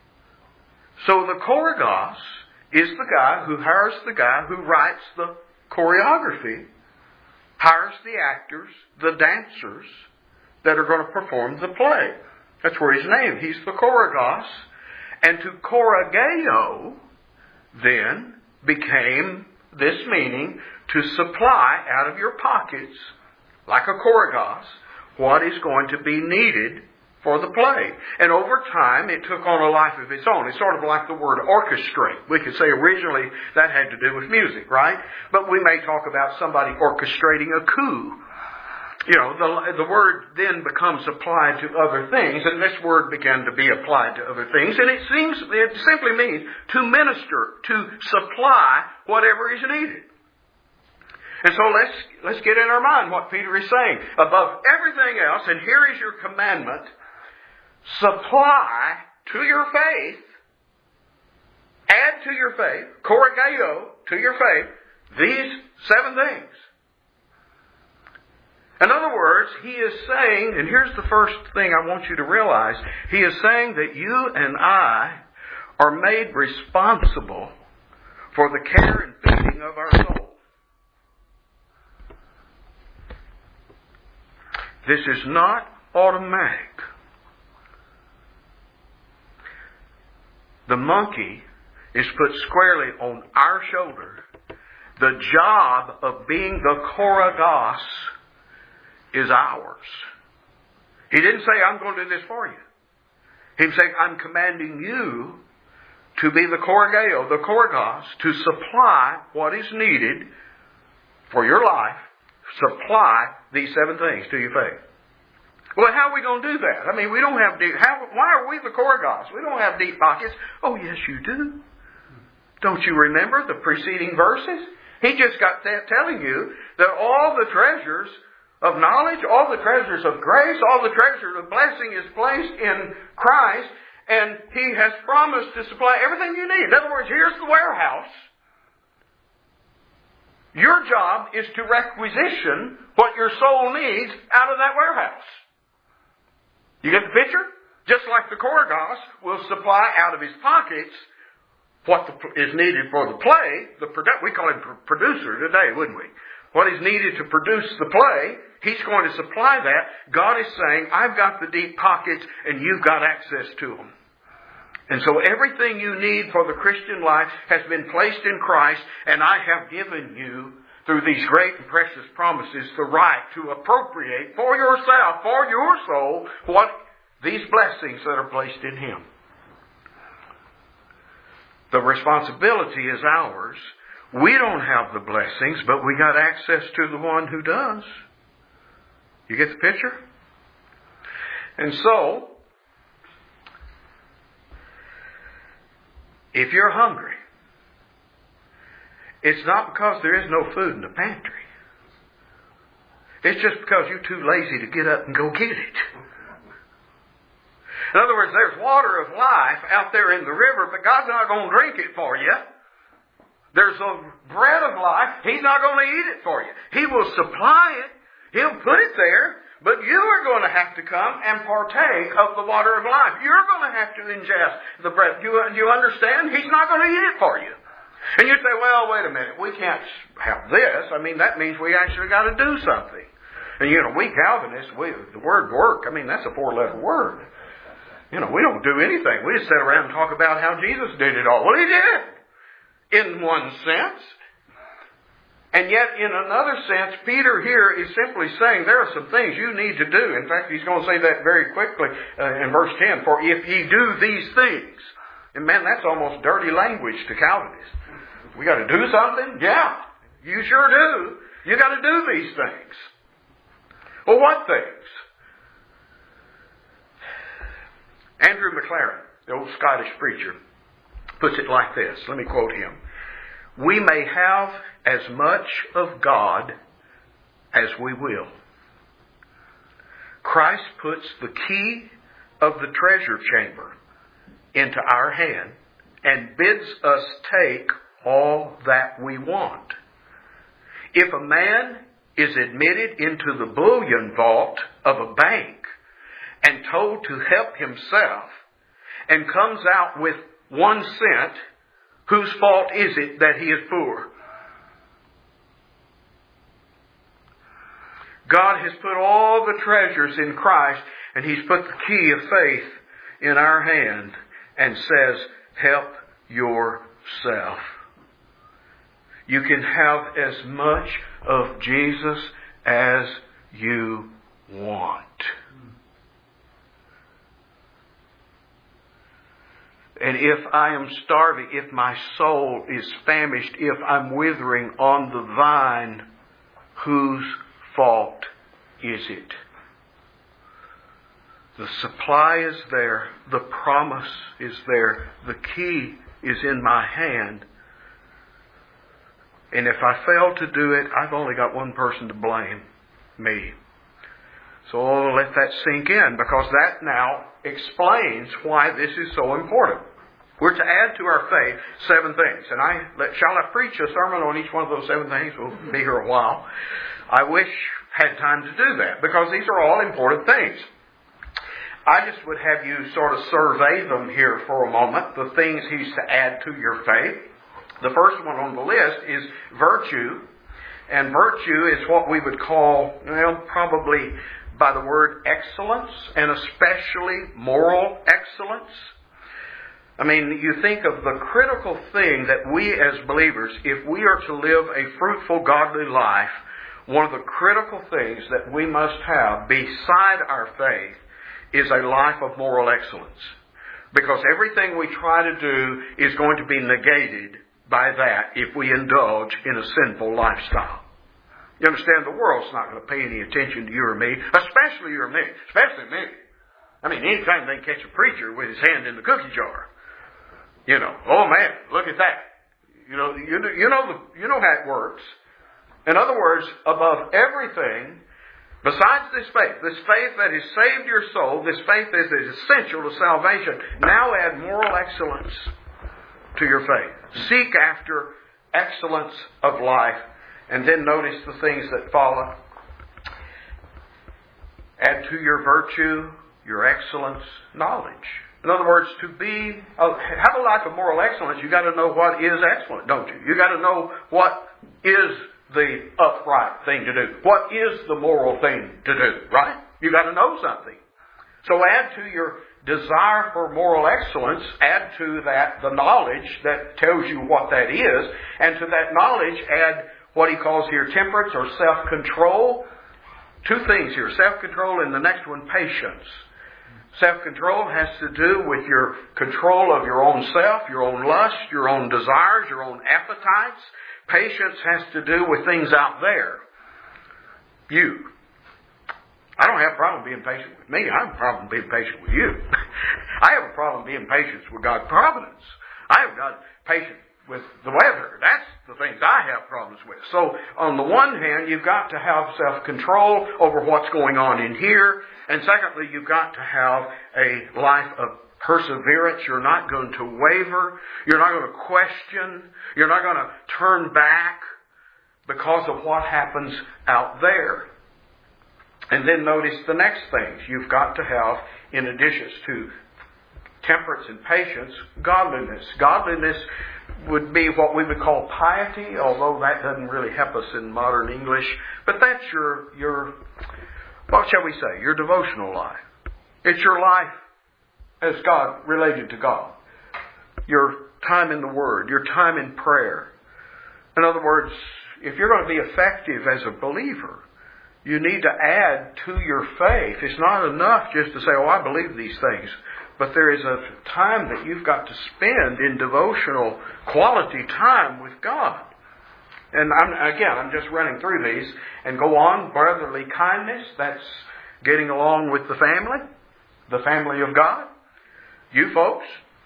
So the koragos is the guy who hires the guy who writes the choreography, hires the actors, the dancers that are going to perform the play. That's where he's named. He's the koragos. And to korageo then became this meaning to supply out of your pockets, like a koragos, what is going to be needed for the play. And over time, it took on a life of its own. It's sort of like the word orchestrate. We could say originally that had to do with music, right? But we may talk about somebody orchestrating a coup. You know, the word then becomes applied to other things, and this word began to be applied to other things, and it simply means to minister, to supply whatever is needed. And so let's get in our mind what Peter is saying. Above everything else, and here is your commandment, supply to your faith, add to your faith, korageo, to your faith, these 7 things. In other words, he is saying, and here's the first thing I want you to realize, he is saying that you and I are made responsible for the care and feeding of our soul. This is not automatic. The monkey is put squarely on our shoulder. The job of being the koragos is ours. He didn't say, I'm going to do this for you. He was saying, I'm commanding you to be the korageo, the koragos, to supply what is needed for your life. Supply these 7 things to your faith. Well, how are we going to do that? I mean, we don't have deep... why are we the koragos? We don't have deep pockets. Oh, yes, you do. Don't you remember the preceding verses? He just got telling you that all the treasures of knowledge, all the treasures of grace, all the treasures of blessing is placed in Christ, and He has promised to supply everything you need. In other words, here's the warehouse. Your job is to requisition what your soul needs out of that warehouse. You get the picture? Just like the Korgos will supply out of his pockets what is needed for the play. We call him producer today, wouldn't we? What is needed to produce the play, he's going to supply that. God is saying, I've got the deep pockets and you've got access to them. And so everything you need for the Christian life has been placed in Christ, and I have given you, through these great and precious promises, the right to appropriate for yourself, for your soul, these blessings that are placed in Him. The responsibility is ours. We don't have the blessings, but we got access to the one who does. You get the picture? And so, if you're hungry, it's not because there is no food in the pantry. It's just because you're too lazy to get up and go get it. In other words, there's water of life out there in the river, but God's not going to drink it for you. There's a bread of life. He's not going to eat it for you. He will supply it. He'll put it there. But you are going to have to come and partake of the water of life. You're going to have to ingest the bread. You understand? He's not going to eat it for you. And you say, well, wait a minute. We can't have this. I mean, that means we actually got to do something. And we Calvinists, the word work, that's a 4-letter word. We don't do anything. We just sit around and talk about how Jesus did it all. Well, He did. In one sense. And yet, in another sense, Peter here is simply saying there are some things you need to do. In fact, he's going to say that very quickly in verse 10. For if ye do these things. And man, that's almost dirty language to Calvinists. We got to do something? Yeah, you sure do. You got to do these things. Well, what things? Andrew McLaren, the old Scottish preacher, puts it like this. Let me quote him. We may have as much of God as we will. Christ puts the key of the treasure chamber into our hand and bids us take all that we want. If a man is admitted into the bullion vault of a bank and told to help himself and comes out with 1 cent, whose fault is it that he is poor? God has put all the treasures in Christ, and He's put the key of faith in our hand and says, help yourself. You can have as much of Jesus as you want. And if I am starving, if my soul is famished, if I'm withering on the vine, whose fault is it? The supply is there. The promise is there. The key is in my hand. And if I fail to do it, I've only got one person to blame. Me. So let that sink in, because that now explains why this is so important. We're to add to our faith 7 things. And shall I preach a sermon on each one of those 7 things? We'll be here a while. I wish I had time to do that, because these are all important things. I just would have you sort of survey them here for a moment, the things He's to add to your faith. The first one on the list is virtue. And virtue is what we would call, probably by the word excellence, and especially moral excellence. You think of the critical thing that we as believers, if we are to live a fruitful, godly life, one of the critical things that we must have beside our faith is a life of moral excellence. Because everything we try to do is going to be negated by that if we indulge in a sinful lifestyle. You understand, the world's not going to pay any attention to you or me, especially you or me, especially me. Anytime they catch a preacher with his hand in the cookie jar, oh man, look at that. You know how it works. In other words, above everything, Besides this faith that has saved your soul, this faith that is essential to salvation, now add moral excellence to your faith. Seek after excellence of life. And then notice the things that follow. Add to your virtue, your excellence, knowledge. In other words, have a life of moral excellence, you've got to know what is excellent, don't you? You've got to know what is the upright thing to do. What is the moral thing to do, right? You've got to know something. So add to your desire for moral excellence, add to that the knowledge that tells you what that is, and to that knowledge add what he calls here temperance or self-control. Two things here, self-control and the next one, patience. Self-control has to do with your control of your own self, your own lust, your own desires, your own appetites. Patience has to do with things out there. You. I don't have a problem being patient with me. I have a problem being patient with you. I have a problem being patient with God's providence. I have got patience with the weather. That's the things I have problems with. So, on the one hand, you've got to have self-control over what's going on in here. And secondly, you've got to have a life of perseverance. You're not going to waver. You're not going to question. You're not going to turn back because of what happens out there. And then notice the next things you've got to have, in addition to temperance and patience, godliness. Godliness would be what we would call piety, although that doesn't really help us in modern English. But that's your what shall we say, your devotional life. It's your life as God, related to God. Your time in the Word, your time in prayer. In other words, if you're going to be effective as a believer, you need to add to your faith. It's not enough just to say, oh, I believe these things. But there is a time that you've got to spend in devotional quality time with God. And I'm just running through these. And go on, brotherly kindness, that's getting along with the family of God. You folks,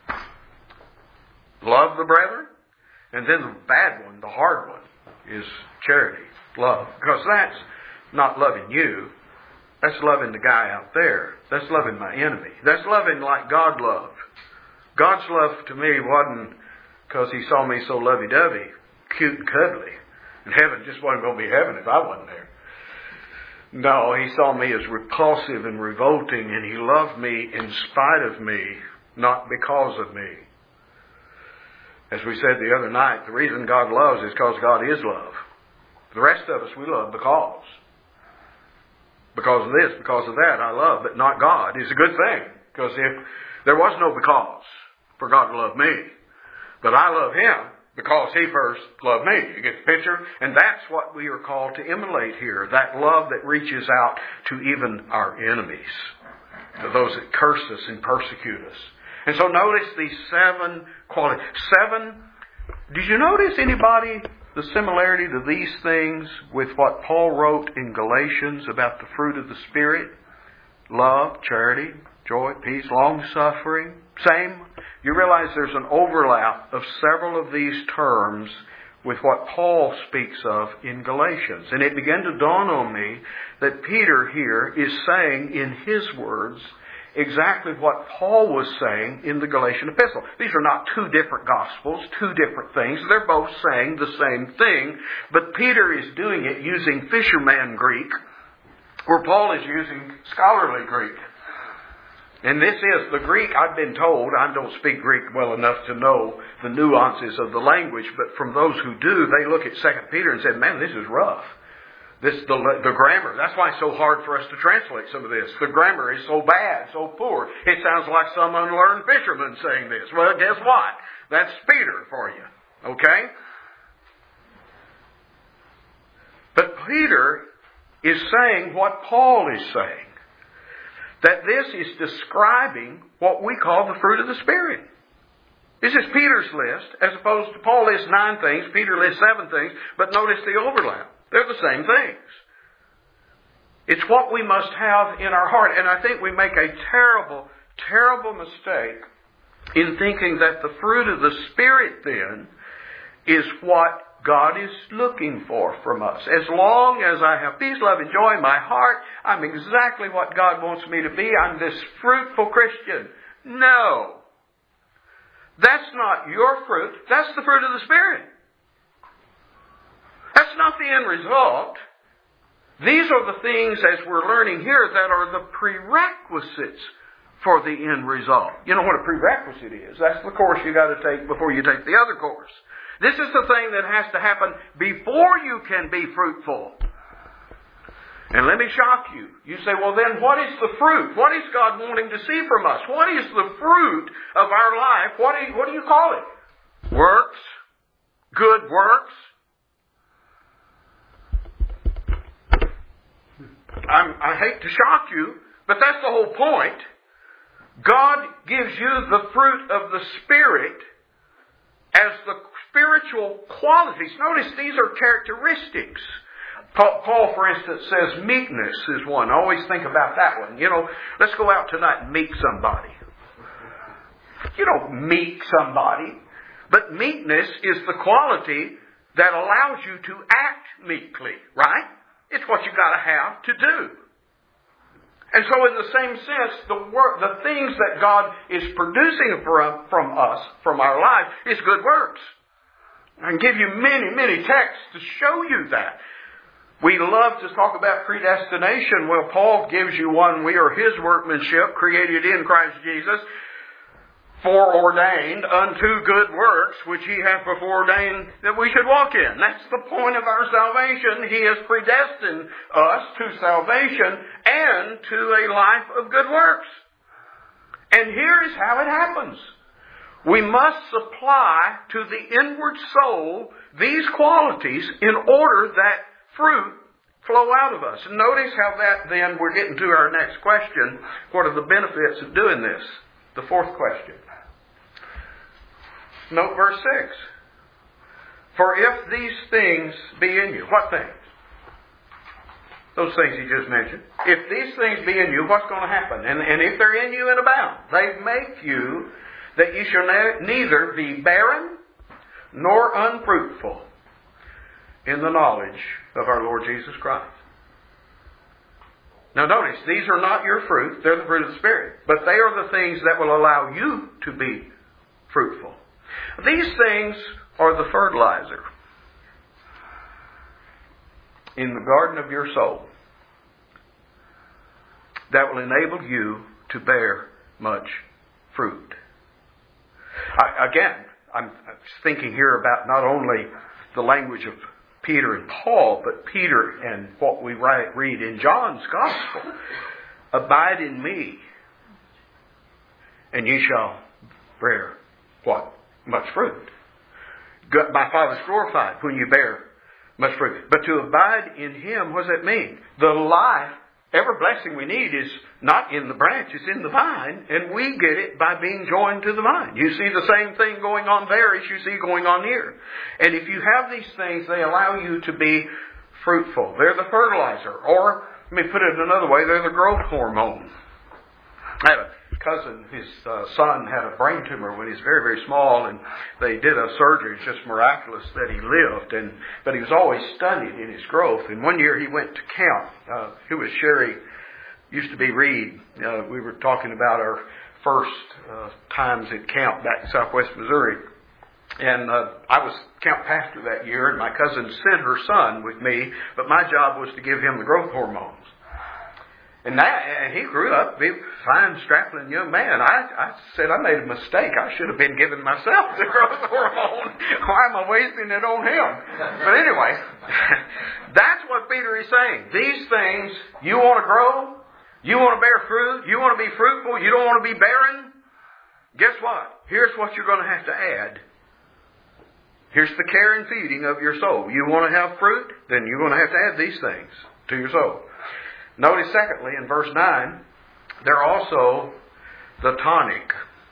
love the brethren. And then the bad one, the hard one, is charity, love. Because that's not loving you. That's loving the guy out there. That's loving my enemy. That's loving like God loved. God's love to me wasn't because He saw me so lovey-dovey, cute and cuddly. And heaven just wasn't going to be heaven if I wasn't there. No, He saw me as repulsive and revolting, and He loved me in spite of me, not because of me. As we said the other night, the reason God loves is because God is love. The rest of us, we love because. Because of this, because of that, I love, but not God. It's a good thing. Because if there was no because for God to love me, but I love Him because He first loved me. You get the picture? And that's what we are called to emulate here. That love that reaches out to even our enemies. To those that curse us and persecute us. And so notice these 7 qualities. 7, did you notice anybody the similarity to these things with what Paul wrote in Galatians about the fruit of the Spirit? Love, charity, joy, peace, long-suffering. Same. You realize there's an overlap of several of these terms with what Paul speaks of in Galatians. And it began to dawn on me that Peter here is saying in his words exactly what Paul was saying in the Galatian epistle. These are not two different gospels, two different things. They're both saying the same thing, but Peter is doing it using fisherman Greek, where Paul is using scholarly Greek. And this is the Greek, I've been told, I don't speak Greek well enough to know the nuances of the language, but from those who do, they look at 2 Peter and say, man, this is rough. The grammar, that's why it's so hard for us to translate some of this. The grammar is so bad, so poor. It sounds like some unlearned fisherman saying this. Well, guess what? That's Peter for you. Okay? But Peter is saying what Paul is saying. That this is describing what we call the fruit of the Spirit. This is Peter's list, as opposed to Paul lists 9 things, Peter lists 7 things, but notice the overlap. They're the same things. It's what we must have in our heart. And I think we make a terrible, terrible mistake in thinking that the fruit of the Spirit then is what God is looking for from us. As long as I have peace, love, and joy in my heart, I'm exactly what God wants me to be. I'm this fruitful Christian. No. That's not your fruit. That's the fruit of the Spirit. That's not the end result. These are the things, as we're learning here, that are the prerequisites for the end result. You know what a prerequisite is? That's the course you got to take before you take the other course. This is the thing that has to happen before you can be fruitful. And let me shock you. You say, well then what is the fruit? What is God wanting to see from us? What is the fruit of our life? What do you call it? Works. Good works. I hate to shock you, but that's the whole point. God gives you the fruit of the Spirit as the spiritual qualities. Notice these are characteristics. Paul, for instance, says meekness is one. I always think about that one. You know, let's go out tonight and meek somebody. You don't meek somebody. But meekness is the quality that allows you to act meekly, right? It's what you've got to have to do. And so in the same sense, the things that God is producing from us, from our life, is good works. I can give you many, many texts to show you that. We love to talk about predestination. Well, Paul gives you one. We are His workmanship, created in Christ Jesus, foreordained unto good works, which He hath before ordained that we should walk in. That's the point of our salvation. He has predestined us to salvation and to a life of good works. And here is how it happens. We must supply to the inward soul these qualities in order that fruit flow out of us. And notice how that then, we're getting to our next question. What are the benefits of doing this? The fourth question. Note verse 6. For if these things be in you. What things? Those things he just mentioned. If these things be in you, what's going to happen? And if they're in you and abound, they make you that you shall neither be barren nor unfruitful in the knowledge of our Lord Jesus Christ. Now notice, these are not your fruit. They're the fruit of the Spirit. But they are the things that will allow you to be fruitful. These things are the fertilizer in the garden of your soul that will enable you to bear much fruit. I'm thinking here about not only the language of Peter and Paul, but Peter and what we read in John's Gospel. Abide in me, and ye shall bear what? Much fruit. My Father is glorified when you bear much fruit. But to abide in Him, what does that mean? The life, every blessing we need is not in the branch, it's in the vine, and we get it by being joined to the vine. You see the same thing going on there as you see going on here. And if you have these things, they allow you to be fruitful. They're the fertilizer. Or, let me put it another way, they're the growth hormone. I had a cousin, his son had a brain tumor when he was very, very small, and they did a surgery. It's just miraculous that he lived, but he was always stunted in his growth. And one year he went to camp. Who was Sherry? Used to be Reed. We were talking about our first times at camp back in Southwest Missouri. And I was camp pastor that year, and my cousin sent her son with me, but my job was to give him the growth hormones. And he grew up, a fine, strapping young man. I said, I made a mistake. I should have been giving myself the growth hormone. Why am I wasting it on him? But anyway, that's what Peter is saying. These things, you want to grow, you want to bear fruit, you want to be fruitful, you don't want to be barren. Guess what? Here's what you're going to have to add. Here's the care and feeding of your soul. You want to have fruit? Then you're going to have to add these things to your soul. Notice secondly, in verse 9, they're also the tonic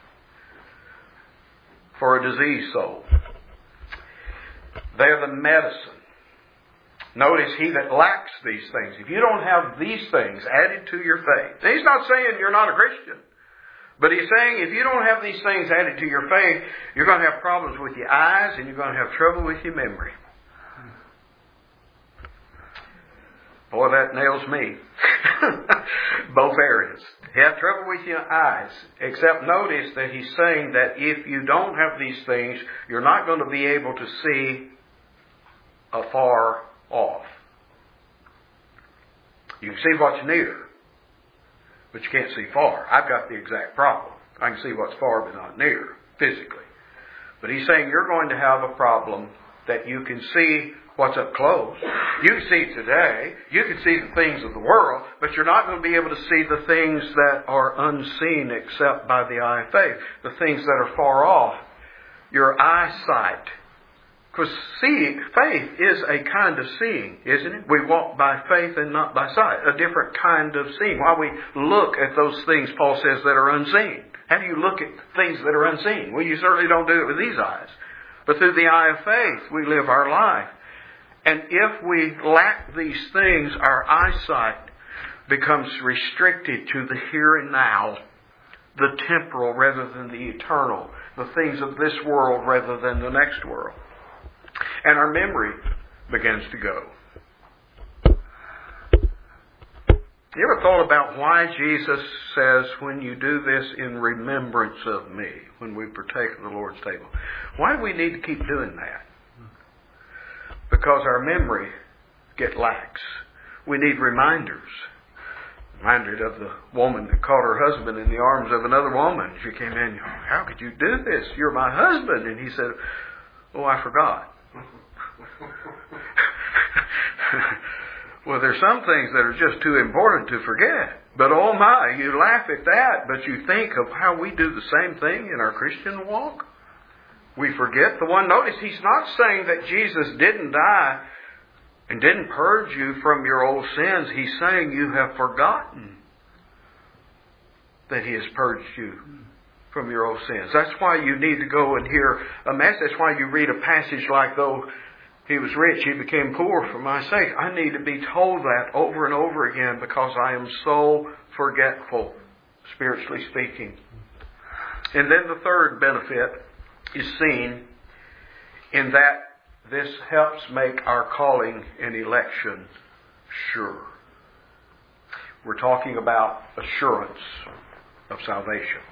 for a diseased soul. They're the medicine. Notice, he that lacks these things. If you don't have these things added to your faith, he's not saying you're not a Christian. But he's saying if you don't have these things added to your faith, you're going to have problems with your eyes and you're going to have trouble with your memory. Boy, that nails me. Both areas. You have trouble with your eyes. Except notice that he's saying that if you don't have these things, you're not going to be able to see afar off. You can see what's near, but you can't see far. I've got the exact problem. I can see what's far but not near, physically. But he's saying you're going to have a problem that you can see what's up close. You can see today. You can see the things of the world, but you're not going to be able to see the things that are unseen except by the eye of faith. The things that are far off. Your eyesight. Because faith is a kind of seeing, isn't it? We walk by faith and not by sight. A different kind of seeing. While we look at those things, Paul says, that are unseen. How do you look at things that are unseen? Well, you certainly don't do it with these eyes. But through the eye of faith, we live our life. And if we lack these things, our eyesight becomes restricted to the here and now, the temporal rather than the eternal, the things of this world rather than the next world. And our memory begins to go. You ever thought about why Jesus says, when you do this in remembrance of me, when we partake of the Lord's table? Why do we need to keep doing that? Because our memory gets lax. We need reminders. Reminded of the woman that caught her husband in the arms of another woman. She came in, how could you do this? You're my husband. And he said, oh, I forgot. Well, there's some things that are just too important to forget. But oh my, you laugh at that, but you think of how we do the same thing in our Christian walk. We forget the one. Notice he's not saying that Jesus didn't die and didn't purge you from your old sins. He's saying you have forgotten that he has purged you from your old sins. That's why you need to go and hear a message. That's why you read a passage like, though he was rich, he became poor for my sake. I need to be told that over and over again because I am so forgetful, spiritually speaking. And then the third benefit is seen in that this helps make our calling and election sure. We're talking about assurance of salvation.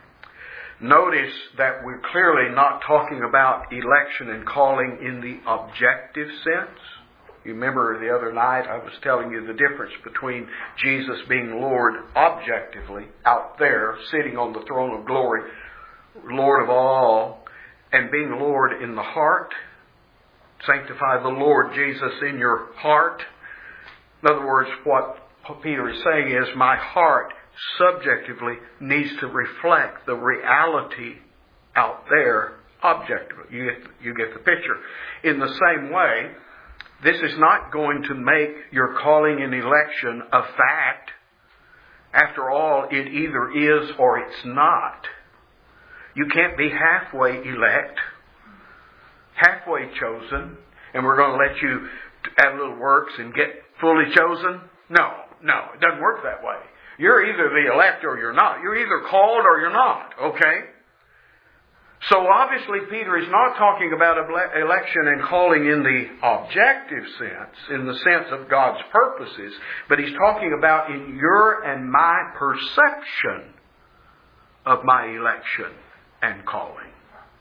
Notice that we're clearly not talking about election and calling in the objective sense. You remember the other night I was telling you the difference between Jesus being Lord objectively, out there, sitting on the throne of glory, Lord of all, and being Lord in the heart. Sanctify the Lord Jesus in your heart. In other words, what Peter is saying is, my heart subjectively needs to reflect the reality out there objectively. You get the picture. In the same way, this is not going to make your calling and election a fact. After all, it either is or it's not. You can't be halfway elect, halfway chosen, and we're going to let you add little works and get fully chosen. No, it doesn't work that way. You're either the elect or you're not. You're either called or you're not, okay? So obviously Peter is not talking about election and calling in the objective sense, in the sense of God's purposes, but he's talking about in your and my perception of my election and calling.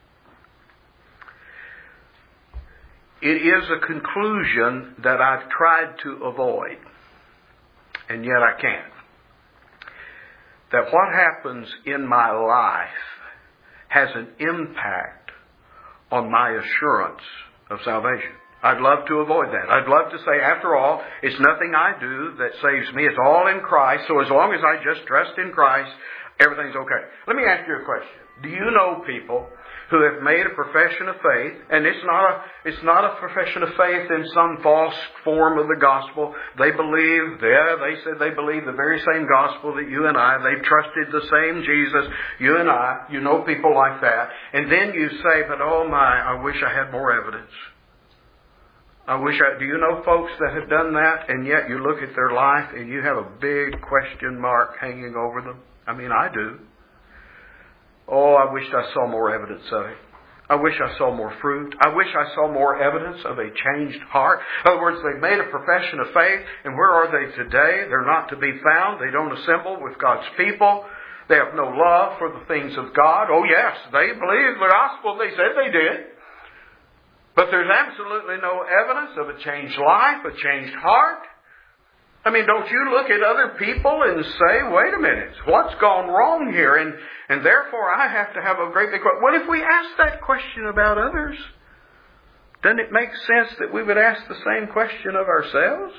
It is a conclusion that I've tried to avoid, and yet I can't. That what happens in my life has an impact on my assurance of salvation. I'd love to avoid that. I'd love to say, after all, it's nothing I do that saves me. It's all in Christ. So as long as I just trust in Christ, everything's okay. Let me ask you a question. Do you know people who have made a profession of faith, and it's not a profession of faith in some false form of the gospel. They said they believe the very same gospel that you and I. They've trusted the same Jesus, you and I. You know people like that. And then you say, but oh my, I wish I had more evidence. Do you know folks that have done that, and yet you look at their life and you have a big question mark hanging over them? I mean, I do. Oh, I wished I saw more evidence of it. I wish I saw more fruit. I wish I saw more evidence of a changed heart. In other words, they've made a profession of faith, and where are they today? They're not to be found. They don't assemble with God's people. They have no love for the things of God. Oh yes, they believe the gospel. They said they did. But there's absolutely no evidence of a changed life, a changed heart. I mean, don't you look at other people and say, wait a minute, what's gone wrong here? And therefore I have to have a great big question. Well, if we ask that question about others, doesn't it make sense that we would ask the same question of ourselves?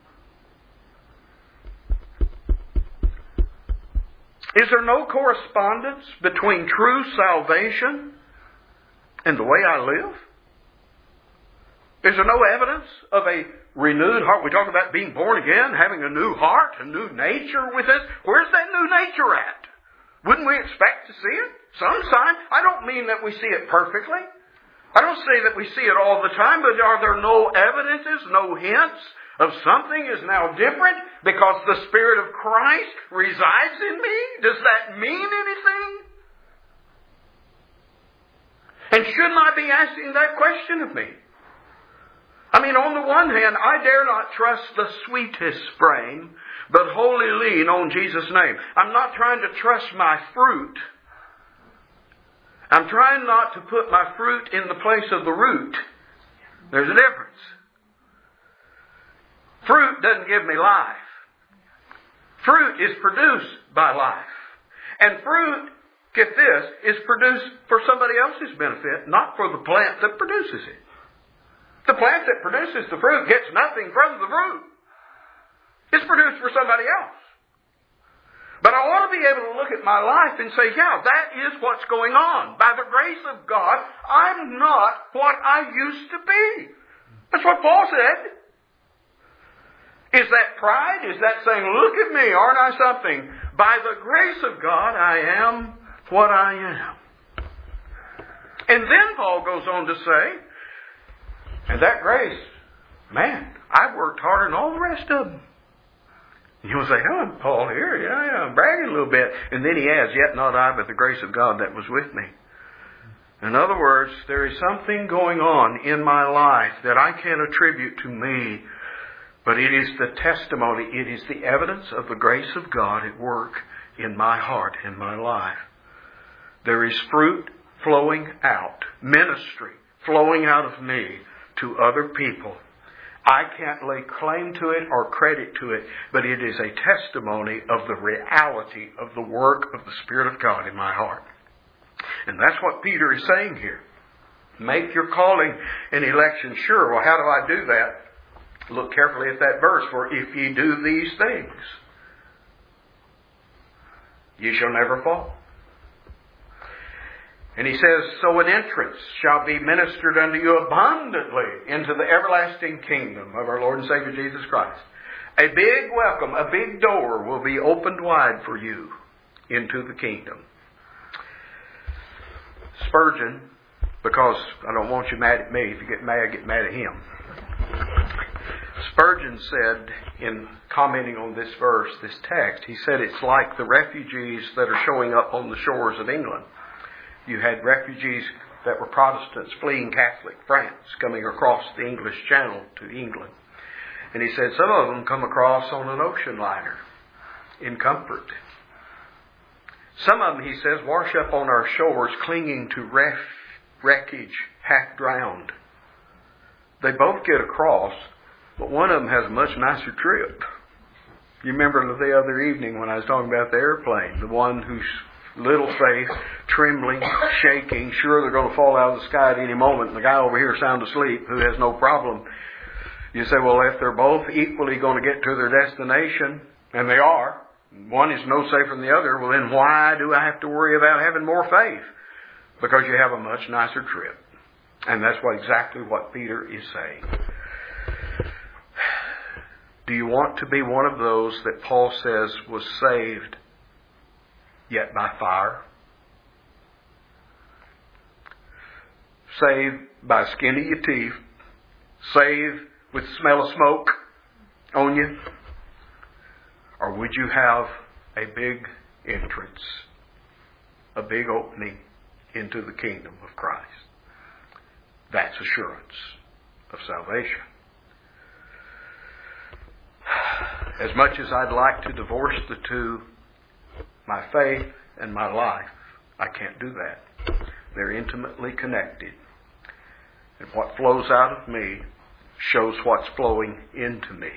Is there no correspondence between true salvation and the way I live? Is there no evidence of a renewed heart? We talk about being born again, having a new heart, a new nature with us. Where's that new nature at? Wouldn't we expect to see it? Some sign. I don't mean that we see it perfectly. I don't say that we see it all the time, but are there no evidences, no hints of something is now different because the Spirit of Christ resides in me? Does that mean anything? And shouldn't I be asking that question of me? I mean, on the one hand, I dare not trust the sweetest frame, but wholly lean on Jesus' name. I'm not trying to trust my fruit. I'm trying not to put my fruit in the place of the root. There's a difference. Fruit doesn't give me life. Fruit is produced by life. And fruit, get this, is produced for somebody else's benefit, not for the plant that produces it. The plant that produces the fruit gets nothing from the fruit. It's produced for somebody else. But I want to be able to look at my life and say, yeah, that is what's going on. By the grace of God, I'm not what I used to be. That's what Paul said. Is that pride? Is that saying, look at me, aren't I something? By the grace of God, I am what I am. And then Paul goes on to say, and that grace, man, I've worked harder than all the rest of them. You'll say, oh, Paul here, yeah, I'm bragging a little bit. And then he adds, yet not I, but the grace of God that was with me. In other words, there is something going on in my life that I can't attribute to me, but it is the testimony, it is the evidence of the grace of God at work in my heart, in my life. There is fruit flowing out, ministry flowing out of me to other people. I can't lay claim to it or credit to it, but it is a testimony of the reality of the work of the Spirit of God in my heart. And that's what Peter is saying here. Make your calling and election sure. Well, how do I do that? Look carefully at that verse. For if ye do these things, ye shall never fall. And he says, so an entrance shall be ministered unto you abundantly into the everlasting kingdom of our Lord and Savior Jesus Christ. A big welcome, a big door will be opened wide for you into the kingdom. Spurgeon, because I don't want you mad at me. If you get mad at him. Spurgeon said, in commenting on this verse, this text, he said it's like the refugees that are showing up on the shores of England. You had refugees that were Protestants fleeing Catholic France coming across the English Channel to England. And he said some of them come across on an ocean liner in comfort. Some of them, he says, wash up on our shores clinging to wreckage, half drowned. They both get across, but one of them has a much nicer trip. You remember the other evening when I was talking about the airplane, the one who's little faith, trembling, shaking, sure they're going to fall out of the sky at any moment, and the guy over here sound asleep who has no problem. You say, well, if they're both equally going to get to their destination, and they are, one is no safer than the other, well then why do I have to worry about having more faith? Because you have a much nicer trip. And that's exactly what Peter is saying. Do you want to be one of those that Paul says was saved yet by fire? Saved by skin of your teeth. Saved with the smell of smoke on you? Or would you have a big entrance, a big opening into the kingdom of Christ? That's assurance of salvation. As much as I'd like to divorce the two, my faith and my life, I can't do that. They're intimately connected. And what flows out of me shows what's flowing into me.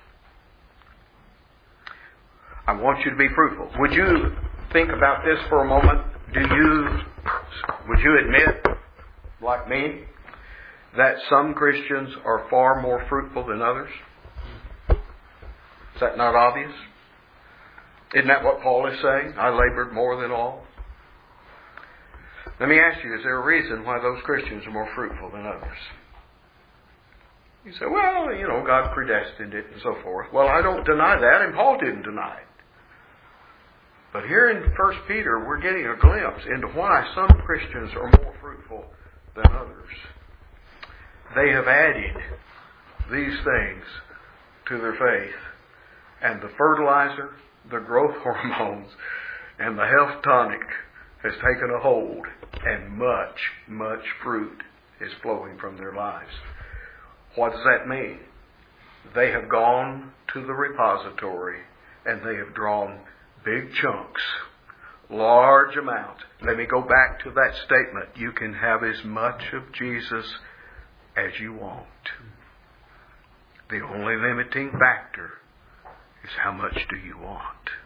I want you to be fruitful. Would you think about this for a moment? Would you admit, like me, that some Christians are far more fruitful than others? Is that not obvious? Isn't that what Paul is saying? I labored more than all. Let me ask you, is there a reason why those Christians are more fruitful than others? You say, well, God predestined it and so forth. Well, I don't deny that, and Paul didn't deny it. But here in 1 Peter, we're getting a glimpse into why some Christians are more fruitful than others. They have added these things to their faith. And the fertilizer, the growth hormones, and the health tonic has taken a hold, and much, much fruit is flowing from their lives. What does that mean? They have gone to the repository and they have drawn big chunks, large amounts. Let me go back to that statement. You can have as much of Jesus as you want. The only limiting factor is how much do you want?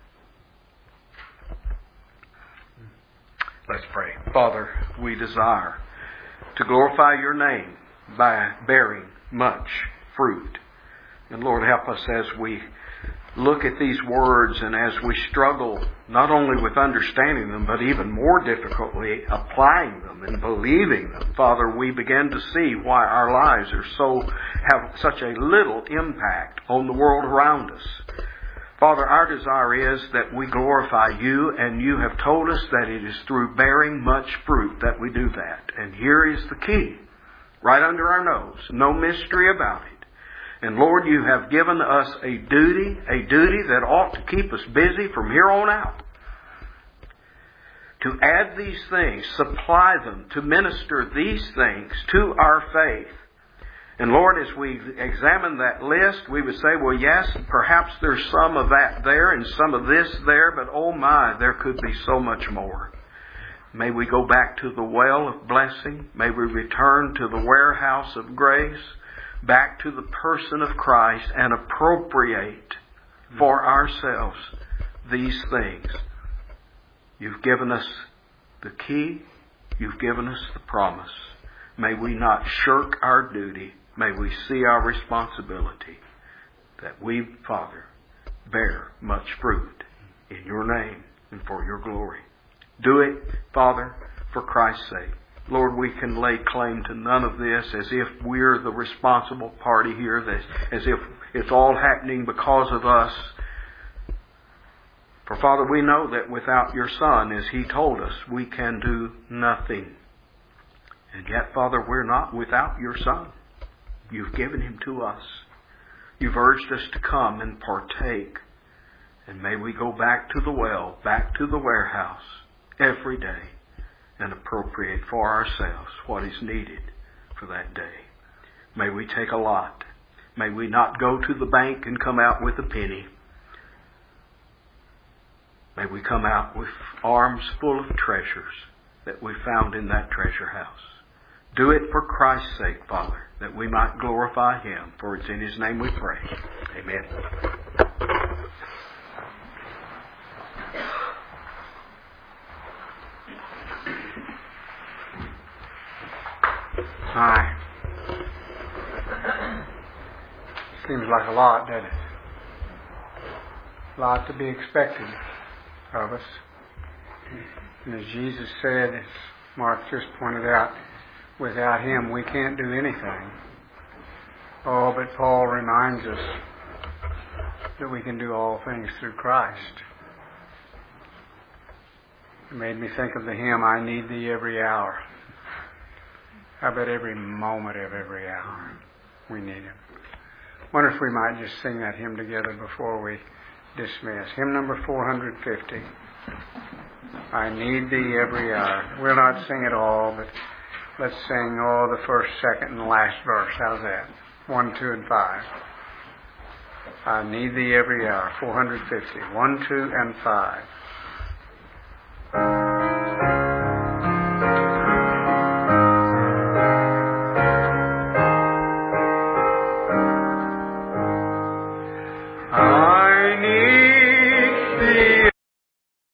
Let's pray. Father, we desire to glorify your name by bearing much fruit. And Lord, help us as we look at these words and as we struggle not only with understanding them, but even more difficultly applying them and believing them. Father, we begin to see why our lives have such a little impact on the world around us. Father, our desire is that we glorify you, and you have told us that it is through bearing much fruit that we do that. And here is the key, right under our nose. No mystery about it. And Lord, you have given us a duty that ought to keep us busy from here on out. To add these things, supply them, to minister these things to our faith. And Lord, as we examine that list, we would say, well, yes, perhaps there's some of that there and some of this there, but oh my, there could be so much more. May we go back to the well of blessing. May we return to the warehouse of grace, back to the person of Christ, and appropriate for ourselves these things. You've given us the key. You've given us the promise. May we not shirk our duty. May we see our responsibility that we, Father, bear much fruit in your name and for your glory. Do it, Father, for Christ's sake. Lord, we can lay claim to none of this as if we're the responsible party here, as if it's all happening because of us. For Father, we know that without your Son, as He told us, we can do nothing. And yet, Father, we're not without your Son. You've given Him to us. You've urged us to come and partake. And may we go back to the well, back to the warehouse every day and appropriate for ourselves what is needed for that day. May we take a lot. May we not go to the bank and come out with a penny. May we come out with arms full of treasures that we found in that treasure house. Do it for Christ's sake, Father, that we might glorify Him. For it's in His name we pray. Amen. Hi. Seems like a lot, doesn't it? A lot to be expected of us. And as Jesus said, as Mark just pointed out, without Him we can't do anything. Oh, but Paul reminds us that we can do all things through Christ. It made me think of the hymn, I need Thee every hour. How about every moment of every hour? We need Him. Wonder if we might just sing that hymn together before we dismiss. Hymn number 450. I need Thee every hour. We'll not sing it all, but Let's sing the first, second, and the last verse. How's that? 1, 2, and 5. I need thee every hour. 450. 1, 2, and 5.